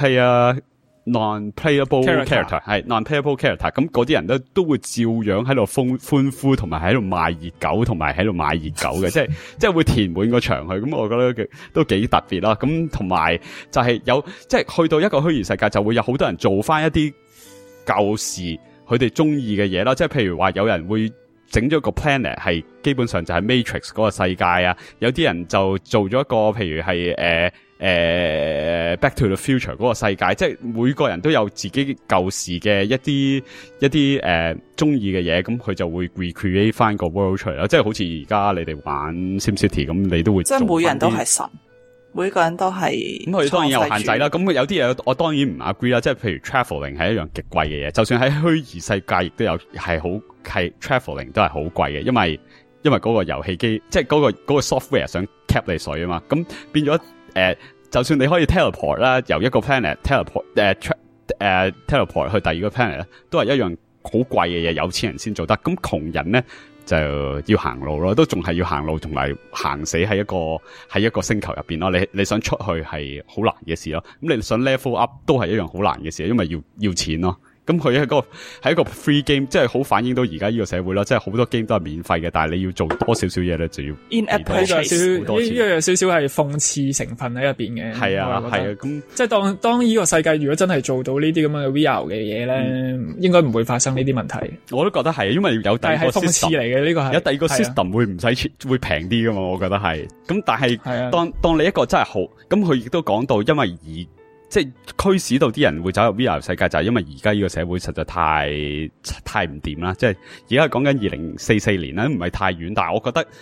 non-player。non-playable character 係 non-playable character， 咁嗰啲人都都會照樣喺度歡歡呼，同埋喺度賣熱狗，同埋喺度買熱狗嘅，即係即係會填滿個場去。咁我覺得都幾特別啦。咁同埋就係有即係去到一個虛擬世界，就會有好多人做翻一啲舊時佢哋中意嘅嘢啦。即係譬如話有人會整咗個 planet 係基本上就係 Matrix 嗰個世界啊，有啲人就做咗一個譬如係誒。呃誒、呃、，Back to the Future 嗰個世界，即係每個人都有自己舊時嘅一啲一啲誒中意嘅嘢，咁、呃、佢就會 recreate 翻個 world 出嚟啦。即係好似而家你哋玩 SimCity 咁，你都會即係每人都係神，每個人都係咁，佢當然有限制啦。咁有啲嘢我當然唔 agree 啦，即係譬如 traveling 係一樣極貴嘅嘢，就算喺虛擬世界亦都有係好係 traveling 都係好貴嘅，因為因為嗰個遊戲機即係嗰個嗰、嗰個 software 想 cap 你水啊嘛，咁變咗。誒、呃，就算你可以 teleport 啦，由一個 planet teleport 誒誒、呃、teleport 去第二個 planet 咧，都係一樣好貴嘅嘢，有錢人先做得。咁窮人咧就要行路咯，都仲係要行路，同埋行死喺一個喺一個星球入邊咯。你你想出去係好難嘅事咯。咁你想 level up 都係一樣好難嘅事，因為要要錢咯。咁佢係一個係一個 free game，即係好反映到而家呢個社會啦，即係好多 game 都係免費嘅，但係你要做多少少嘢咧，就要 in-app purchase 好多錢。呢個有少少係諷刺成分喺入邊嘅。係啊，係啊，咁即係當當呢個世界如果真係做到呢啲咁嘅 V R 嘅嘢咧，嗯、應該唔會發生呢啲問題。我都覺得係，因為有第二個 system 諷刺嚟嘅呢個係有第二個 system 會唔使會平啲噶嘛，我覺得係。咁但係當當你一個真係好，咁佢亦都講到，因為而即係驅使到啲人會走入 V R 世界，就係因為而家呢個社會實在太太唔掂啦。即係而家講緊二零四四年啦，唔係太遠，但係我覺得。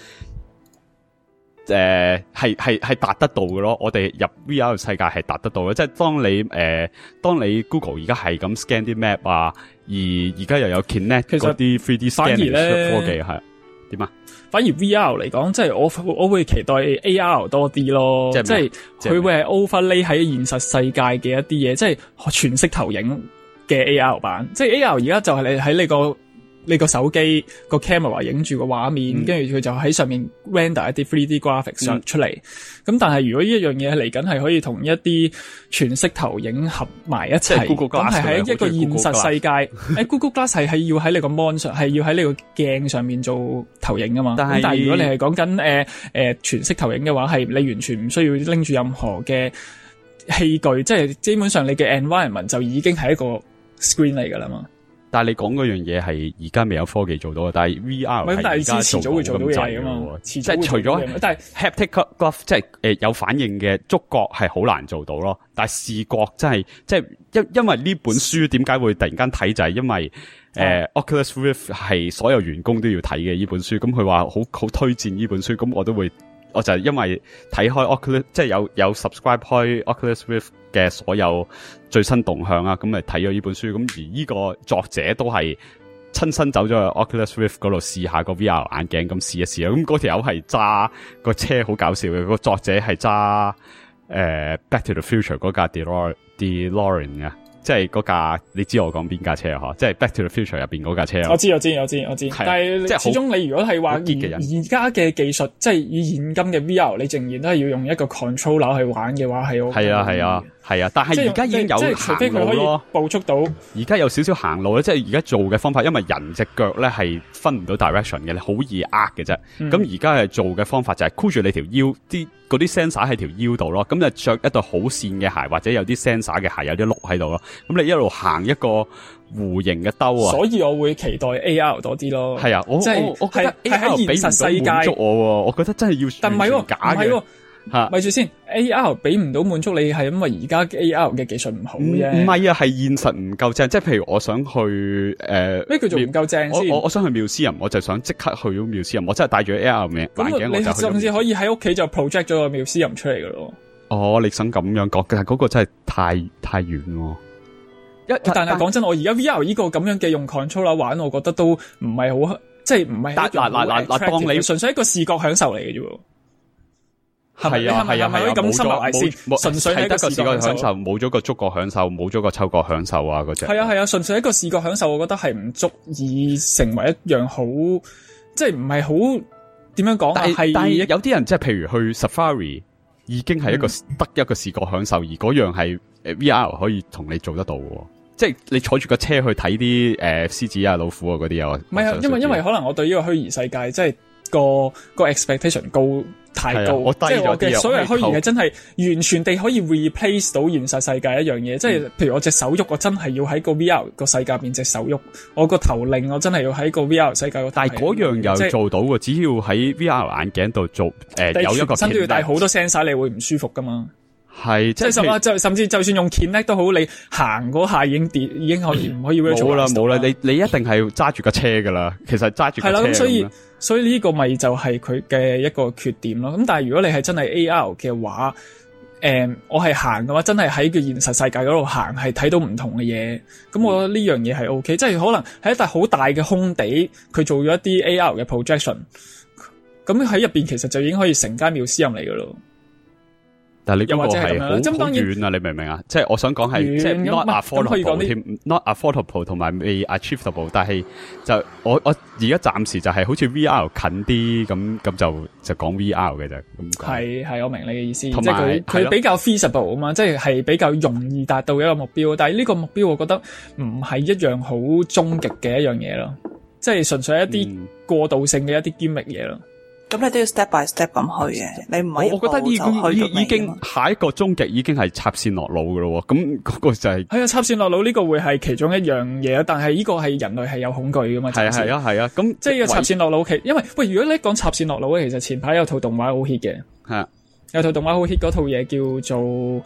誒，係係係達得到嘅咯，我哋入 V R 世界係達得到嘅，即係當你誒、呃，當你 Google 而家係咁 scan 啲 map 啊，而而家又有 Kinect 嗰啲 three D scanning 科技係點啊？ 反而 V R 嚟講，即係我我會期待 A R 多啲咯，即係佢會係 overlay 喺現實世界嘅一啲嘢，即係全息投影嘅 A R 版，即係 A R 而家就係你喺你個。你個手機個 camera 影住個畫面，跟住佢就喺上面 render 一啲 three D graphics 上出嚟。咁、嗯、但係如果呢一樣嘢嚟緊係可以同一啲全息投影合埋一齊，咁係喺一個現實世界。誒 Google Glass 係係要喺你個 mon 上，係要喺你個鏡上面做投影噶嘛。但係但係如果你係講緊誒誒全息投影嘅話，係你完全唔需要拎住任何嘅器具，即係基本上你嘅 environment 就已經係一個 screen 嚟噶啦嘛。 但係你講嗰樣嘢係而家未有科技做到，但係 V R 係而家遲早會做到嘢噶嘛？即係除咗，但係 haptic glove 即係誒有反應嘅觸覺係好難做到咯。但係視覺真係即係因因為呢本書點解會突然間睇就係因為誒、呃、Oculus Rift 係所有員工都要睇嘅呢本書，咁佢話好好推薦呢本書，咁我都會。我就係因為睇開 Oculus， 即係有有 subscribe 開 Oculus Rift 嘅所有最新動向啊，咁咪睇咗呢本書。咁而呢個作者都係親身走咗去 Oculus Rift 嗰度試下個 V R 眼鏡，咁試一試啊。咁嗰條友係揸個車好搞笑嘅，個作者係揸誒 Back to the Future 嗰架 DeLorean 啊。即係嗰架，你知我講邊架車啊？即係 Back to the Future 入邊嗰架車啊！ 我知我知我知我知，但係始終你如果係話而而家嘅技術，即係以現今嘅 V R，你仍然都係要用一個 controller 去玩嘅話，係好係啊係啊係啊！但係而家已經有行路咯，捕捉到。而家有少少行路咧，即係而家做嘅方法，因為人隻腳咧係分唔到 direction 嘅，你好易呃嘅啫。咁而家係做嘅方法就係箍住你條腰，啲嗰啲 sensor 喺條腰度咯，咁就着一對好線嘅鞋，或者有啲 sensor 嘅鞋，有啲碌喺度咯。咁你一路行一個弧形嘅兜啊，所以我會期待 A R 多啲咯。 係啊，我即係我我覺得 A R 俾唔到滿足我，我覺得真係要但唔係喎， 假嘅。吓， 咪住先 ，A R 俾唔到滿足你，係因為而家 A R 嘅技術唔好啫。 唔係啊，係現實唔夠正。即係譬如我想去誒， 咩叫做唔夠正先？ 我我我想去妙思人，我就想即刻去到妙思人，我真係帶住 A R 嘅眼鏡，我就去。 甚至可以喺屋企就 project 咗個妙思人出嚟噶咯。 哦，你想咁樣講，但係嗰個真係太太遠喎。 一但係講真，我而家 V R 呢個咁樣嘅用 controller 玩，我覺得都唔係好，即係唔係。嗱嗱嗱嗱，當你純粹一個視覺享受嚟嘅啫。 係啊係啊係啊，冇咗冇純粹係一個視覺享受， 冇咗個觸覺享受，冇咗個嗅覺享受啊！嗰隻係啊係啊，純粹一個視覺享受，我覺得係唔足以成為一樣好，即係唔係好點樣講啊？係但係有啲人即係譬如去 Safari 已經係一個得、嗯、一個視覺享受，而嗰樣係誒 V R 可以同你做得到嘅，即係你坐住個車去睇啲誒獅子啊、老虎啊嗰啲啊。 唔係啊，因為因為可能我對呢個虛擬世界即係個個 expectation 高。太高， 我低即係我嘅所謂虛擬係真係係完全地可以 replace 到現實世界一樣嘢，即係譬如我隻手喐，我真係要喺個 V R 個世界入邊隻手喐，我個頭擰，我真係要喺個 V R 世界個。 但係嗰樣又做到嘅，只要喺 V R 眼鏡度做，誒、呃、有一個身都要戴好多 sensor，你會唔舒服噶嘛？ 係， 即係甚啊，就甚至就算用 Kinect 都好，你行嗰下已經跌，已經可以唔可以 virtual？ 冇啦冇啦，你你一定係揸住架車噶啦，其實揸住架車。係啦，咁所以所以呢個咪就係佢嘅一個缺點咯。咁但係如果你係真係 A R 嘅話，誒、嗯，我係行嘅話，真係喺個現實世界嗰度行，係睇到唔同嘅嘢。咁我覺得呢樣嘢係 O K，即係可能喺一笪好大嘅空地，佢做咗一啲 A R 嘅 projection，咁喺入邊其實就已經可以成間妙思入嚟噶咯。 但係你嗰個係好好遠啊！你明唔明啊？即係我想講係即係 not affordable 添 ，not affordable 同埋未 achievable。但係就我我而家暫時就係好似 V R 近啲咁咁就就講 V R 嘅啫。咁係係我明你嘅意思，即係佢佢比較 feasible 啊嘛，即係係比較容易達到一個目標。但係呢個目標我覺得唔係一樣好終極嘅一樣嘢咯，即係純粹一啲過渡性嘅一啲 gimmick 嘢咯。 咁你都要 step by step 咁去嘅，你唔係一步就去到尾。 已經下一個終極已經係插線落腦噶咯，咁嗰個就係係啊，插線落腦呢個會係其中一樣嘢，但係呢個係人類係有恐懼噶嘛。 係係啊係啊，咁即係個插線落腦，其因為喂，如果你講插線落腦咧，其實前排有套動畫好 hit 嘅，係啊，有套動畫好 hit，嗰套嘢叫做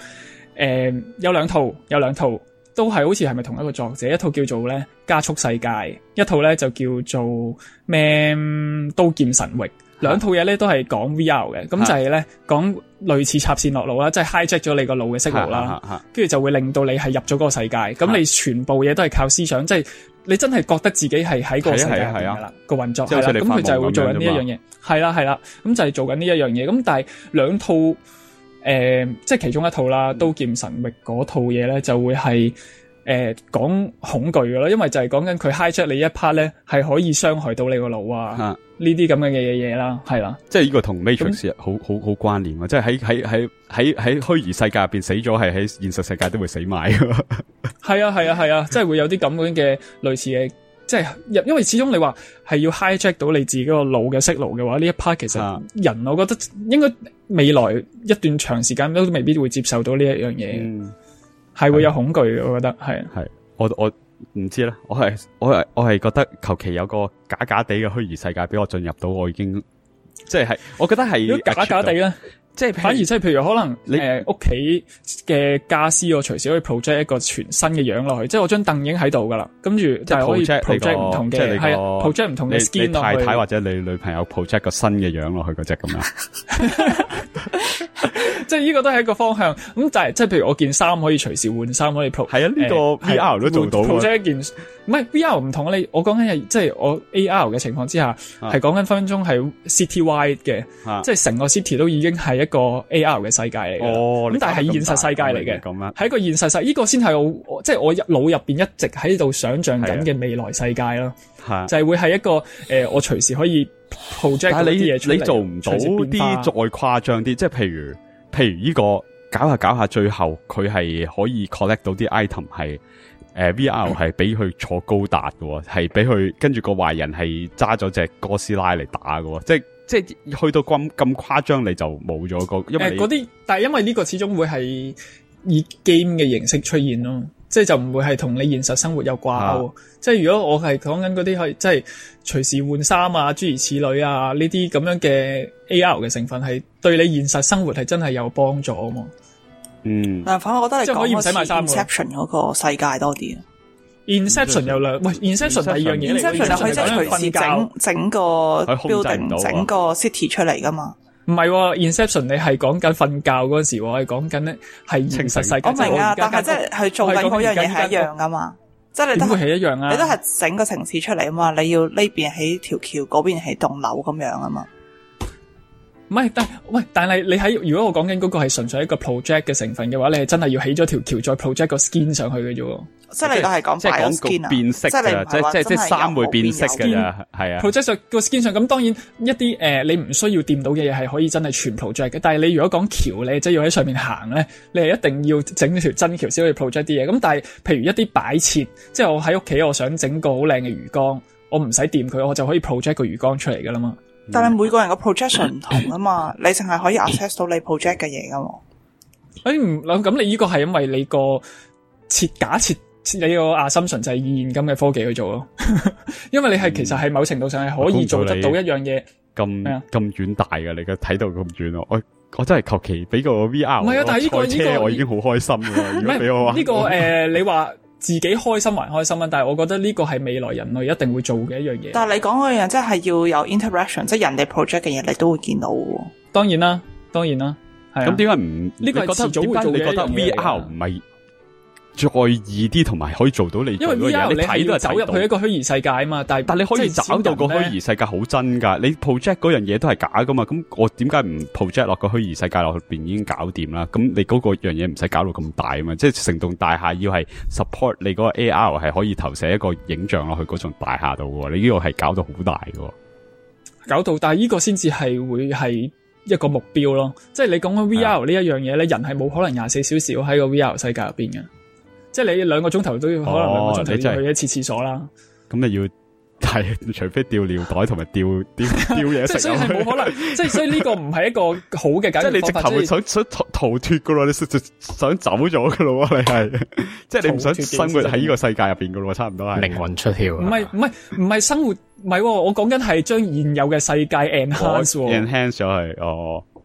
呃、有兩套，有兩套都係好似係咪同一個作者？一套叫做咧加速世界，一套咧就叫做咩刀劍神域。兩套嘢咧都係講 V R 嘅，咁就係咧講類似插線落腦啦，即係 hijack 咗你個腦嘅色路啦，跟住就會令到你係入咗嗰個世界，咁你全部嘢都係靠思想，即係你真係覺得自己係喺個世界入邊噶啦，個運作係啦，咁佢就係會做緊呢一樣嘢，係啦係啦，咁就係做緊呢一樣嘢，咁但係兩套誒、呃，即係其中一套啦，刀劍神域嗰套嘢咧就會係。誒講恐懼嘅咯，因為就係講緊佢 hijack 你一 part 咧，係可以傷害到你個腦啊！呢啲咁嘅嘢嘢啦，係啦， 即係呢個同 Matrix 好好好關聯喎，即係喺喺喺喺喺虛擬世界入邊死咗，係喺現實世界都會死埋㗎。 係啊係啊係啊，即係會有啲咁樣嘅類似嘅，即係因為始終你話係要 hijack 到你自己個腦嘅色路嘅話，呢一 part 其實人我覺得應該未來一段長時間都未必會接受到呢一樣嘢。嗯係會有恐懼嘅，我覺得係。係我我唔知啦，我係我係我係覺得求其有個假假地嘅虛擬世界俾我進入到，我已經即係我覺得係假假地咧。即係反而即係譬如可能誒屋企嘅家私我隨時可以 project 一個全新嘅樣落去，即係我張凳已經喺度噶啦，跟住就係可以 project 唔同嘅係 project 唔同嘅 skin 落去。 你太太或者你女朋友 project 個新嘅樣落去嗰隻咁樣。 即係呢個都係一個方向，咁就係即係譬如我件衫可以隨時換衫，可以 pro 係啊呢、這個 V R 都做到。 project 一件唔係 V R 唔同，你我講緊係即係我 A R 嘅情況之下，係講緊分分鐘係 city wide 嘅，啊、即係成個 city 都已經係一個 A R 嘅世界嚟嘅。哦，咁但係係現實世界嚟嘅，咁係一個現實世，呢、這個先係我即係我腦入邊一直喺度想象緊嘅未來世界咯。係就係會係一個誒、呃，我隨時可以 project 嗰啲嘢出嚟。你做唔到啲再誇張啲，即係譬如。譬如呢個搞下搞下，最後佢係可以 collect 到啲 item 係誒、呃、V R 係俾佢坐高達嘅，係俾佢跟住個壞人係揸咗隻哥斯拉嚟打嘅，即係即係去到咁咁誇張，你就冇咗個因為嗰啲、呃，但係因為呢個始終會係以 game 嘅形式出現咯。即係就唔會係同你現實生活有掛鈎、啊，即係如果我係講緊嗰啲係即係隨時換衫啊，諸如此類啊，呢啲咁樣嘅 A R 嘅成分係對你現實生活係真係有幫助啊嘛。 嗯， 但係反而我覺得你講嗰次 Inception 嗰個世界多啲啊。 Inception 有兩喂 Inception 第二樣嘢嚟 ，Inception 就可以即係隨時整整個 building 整個 city 出嚟噶嘛。 唔係、哦、，Inception 你係講緊瞓覺嗰陣時，我係講緊咧係現實世界。 我明啊，但係即係佢做緊嗰樣嘢係一樣噶嘛，即係你都係一樣啊， 你都係整個城市出嚟啊嘛，你要呢邊起條橋，嗰邊起棟樓咁樣啊嘛。 唔係，但喂，但係你喺如果我講緊嗰個係純粹一個 project 嘅成分嘅話，你係真係要起咗條橋再 project 個 skin 上去嘅啫。 即係你都係講即係講個變色嘅，即係即係即係衫會變色嘅咋，係啊。 project 上個 skin 上咁，當然一啲誒、呃、你唔需要掂到嘅嘢係可以真係全 project 嘅。但係你如果講橋咧，即係要喺上面行咧，你係一定要整條真橋先可以 project 啲嘢。咁但係譬如一啲擺設，即係我喺屋企我想整個好靚嘅魚缸，我唔使掂佢，我就可以 project 個魚缸出嚟噶啦嘛。 但係每個人個 projection 唔同啊嘛，你淨係可以 access 到你 project 嘅嘢噶嘛。 誒唔咁你呢個係因為你個設假設你個 assumption 就係以現今嘅科技去做咯，因為你係、嗯、其實係某程度上係可以做得到一樣嘢。 咁咁遠大嘅，你嘅睇到咁遠咯，我我真係求其俾個 V R。唔係啊，但係呢個呢個我已經好開心噶。如果俾我話呢個誒、呃，你話。自己開心還開心啊！但係我覺得呢個係未來人類一定會做嘅一樣嘢。 但係你講嗰樣即係要有 interaction，即係人哋 project 嘅嘢，你都會見到嘅。 當然啦，當然啦，係啊。 咁點解唔呢個係遲早會做嘅？你覺得 V R 唔係再易啲，同埋可以做到你做嘅嘢？因為 V R 你睇都係走入去一個虛擬世界啊嘛。但係但係你可以找到個虛擬世界好真㗎。你 project 嗰樣嘢都係假㗎嘛。咁我點解唔 project 落個虛擬世界落去邊已經搞掂啦？咁你嗰個樣嘢唔使搞到咁大啊嘛。即係成棟大廈要係 support 你嗰個 A R 係可以投射一個影像落去嗰棟大廈度喎。你呢個係搞到好大㗎。搞到，但係呢個先至係會係一個目標咯。即係你講緊 V R 呢一樣嘢咧，人係冇可能廿四小時喺個 V R 世界入邊嘅。即係你兩個鐘頭都要，可能兩個鐘頭要去一次廁所啦。咁、哦、你要係除非掉尿袋同埋掉掉掉嘢食。即係所以係冇可能，即係所以呢個唔係一個好嘅解決方法。即係你直頭會想想逃逃脫噶咯，你想走咗噶咯，你係即係你唔想生活喺呢個世界入邊噶咯，差唔多係靈魂出竅。唔係唔係唔係生活，唔係、哦、我講緊係將現有嘅世界 enhance、哦、enhance 咗係哦。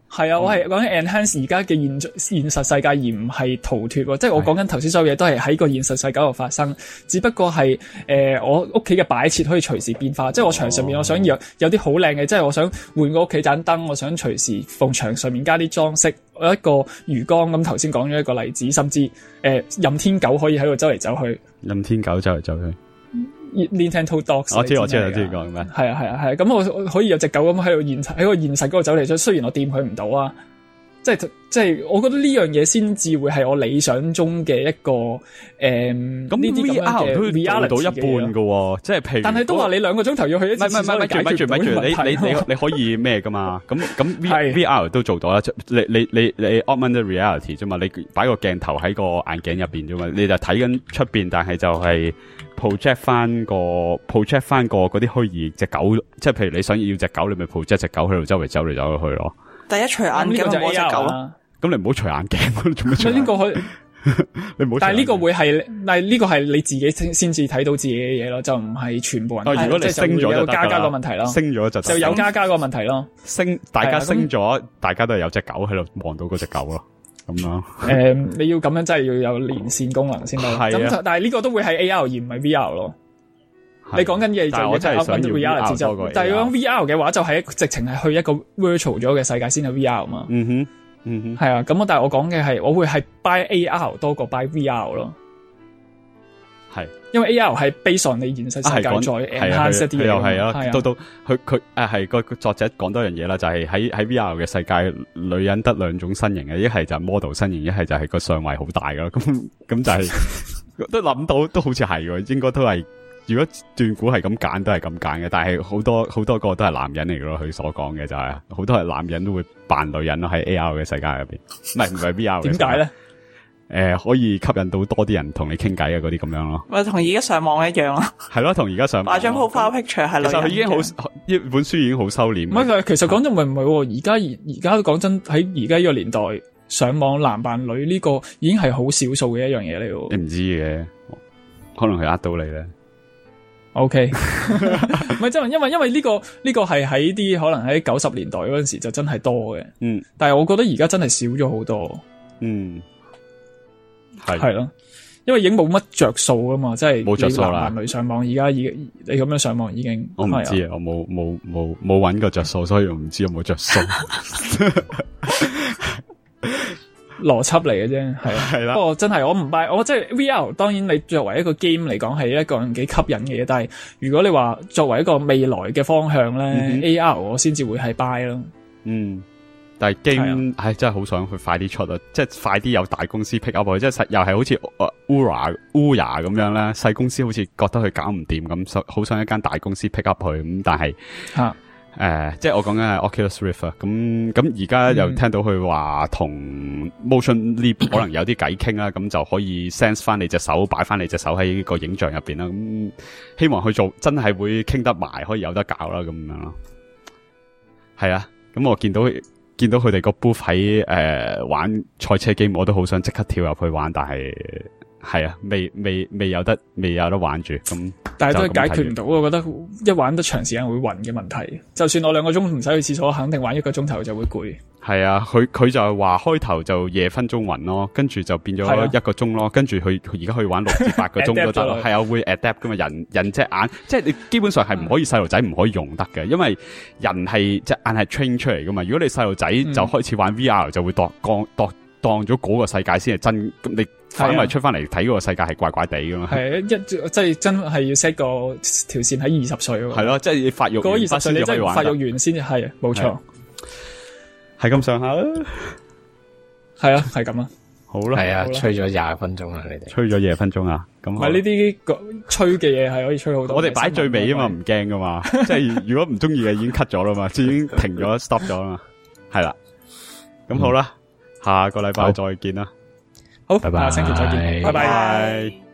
係啊，我係講緊 enhance 而家嘅現現實世界，而唔係逃脫喎。即係我講緊頭先所有嘢都係喺個現實世界度發生，只不過係誒、呃、我屋企嘅擺設可以隨時變化。即係我牆上面我想有有啲好靚嘅，即係我想換個屋企盞燈，我想隨時放牆上面加啲裝飾。我一個魚缸咁頭先講咗一個例子，甚至誒、呃、任天狗可以喺度走嚟走去。 任天狗走嚟走去。 Nintendo Dogs， 我知我知我知講咩？ 係啊係啊係啊，咁我我可以有隻狗咁喺度現喺個現實嗰度走嚟出，雖然我掂佢唔到啊，即係即係，我覺得呢樣嘢先至會係我理想中嘅一個誒，咁呢啲咁樣嘅 reality 都做到一半噶，即係譬如， 但係都話你兩個鐘頭要去一次， 唔係唔係唔係，咪住咪住，你你你你可以咩噶嘛？咁咁 V R 都做到啦，你你你你 augmented reality 啫嘛，你擺個鏡頭喺個眼鏡入邊啫嘛，你就睇緊出邊，但係就係。project 翻個 project 翻個嗰啲虛擬隻狗，即係譬如你想要隻狗，你咪 project 隻狗喺度周圍走嚟走去咯。 第一除眼鏡就冇隻狗啦。 咁你唔好除眼鏡，做咩除？ 呢個可以， 你唔好。 但係呢個會係，但係呢個係你自己先至睇到自己嘅嘢咯，就唔係全部人。 哦，如果你升咗就有加加個問題咯， 升咗就就有加加個問題咯。 升，大家升咗，大家都係有隻狗喺度望到嗰隻狗咯。咁樣，誒、 嗯，你要咁樣真係要有連線功能先得。咁但係呢個都會係 A R 而唔係 V R 咯。你講緊嘢就要睇 augmented reality 就，但係如果 V R 嘅話就係直情係去一個 virtual 咗嘅世界先係 V R 嘛。 嗯哼，嗯哼， 係啊。咁但係我講嘅係，我會係 buy A R 多過 buy V R 咯。 係，因為 A R 係 based on 你現實世界再 enhance 一啲嘢。 又係啊，到到佢佢誒係個作者講多樣嘢啦，就係喺喺 V R 嘅世界，女人得兩種身形嘅，一係就係 model 身形，一係就係個上圍好大噶啦。咁咁就係、是、都諗到，都好似係喎，應該都係。如果斷估係咁揀，都係咁揀嘅。但係好多好多個都係男人嚟噶咯，佢所講嘅就係、是、好多係男人都會扮女人咯，喺 A R 嘅世界入邊，唔係唔係 V R 嘅。點解咧？誒、呃，可以吸引到多啲人同你傾偈嘅嗰啲咁樣咯。 咪同而家上網一樣咯。係咯，同而家上網。擺張 profile picture 係女人嘅。其實佢已經好，呢本書已經好收斂。唔係，其實講真，唔係唔係，而家而家講真喺而家呢個年代，上網男扮女呢個已經係好少數嘅一樣嘢嚟。你唔知嘅，可能係呃到你咧。O K， 唔係真係，因為因為呢、這個呢、這個係喺啲可能喺九十年代嗰陣時就真係多嘅。嗯，但係我覺得而家真係少咗好多。嗯。係係咯，因為已經冇乜着數啊嘛，即係冇着數啦。男女上網而家已經你咁樣上網已經，我唔知啊，我冇冇冇冇搵過着數，所以我唔知有冇着數。邏輯嚟嘅啫，係係啦。不過真係我唔 buy，我即係 V R。當然你作為一個 game 嚟講係一個幾吸引嘅嘢，但係如果你話作為一個未來嘅方向咧、嗯、，A R 我先至會係 buy 咯。嗯。但係 game 唉真係好想佢快啲出啊！即係快啲有大公司 pick up 佢，即係又係好似 Ura Ura 咁樣咧，細公司好似覺得佢搞唔掂咁，好想一間大公司 pick up 佢咁，但係誒、啊呃，即係我講緊係 Oculus Rift 啊，咁咁而家又聽到佢話同 Motion Leap 可能有啲偈傾啦，咁就可以 sense 翻你隻手，擺翻你隻手喺個影像入邊啦，咁希望佢做真係會傾得埋，可以有得搞啦，咁樣咯。係啊，咁我見到。見到佢哋個 booth 喺誒玩賽車 game，我都好想即刻跳入去玩，但係係啊，未未未有得未有得玩住咁。但係都解決唔到，我覺得一玩得長時間會暈嘅問題。就算我兩個鐘唔使去廁所，肯定玩一個鐘頭就會攰。係啊，佢佢就係話開頭就夜分鐘暈咯，跟住就變咗一個鐘咯，跟住佢佢而家可以玩六至八個鐘都得咯。係啊，會 adapt 噶嘛，人人隻眼，即係你基本上係唔可以細路仔唔可以用得嘅，因為人係隻眼係 train 出嚟噶嘛。如果你細路仔就開始玩 V R，、嗯、就會當當當當咗嗰個世界先係真，咁你反為出翻嚟睇嗰個世界係怪怪地噶嘛。係一即係真係要 set 個條線喺二十歲。係咯，即係你發育嗰二十歲你真係發育完先係，冇錯。係咁上下啦，係啊，係咁啊，好啦，係啊，吹咗廿分鐘啦，你哋吹咗廿分鐘啊，咁唔係呢啲吹嘅嘢係可以吹好多，我哋擺最尾啊嘛，唔驚噶嘛，即係如果唔中意嘅已經 cut 咗啦嘛，已經停咗 stop 咗啦嘛，係啦，咁好啦，下個禮拜再見啦，好，拜拜，下星期再見，拜拜。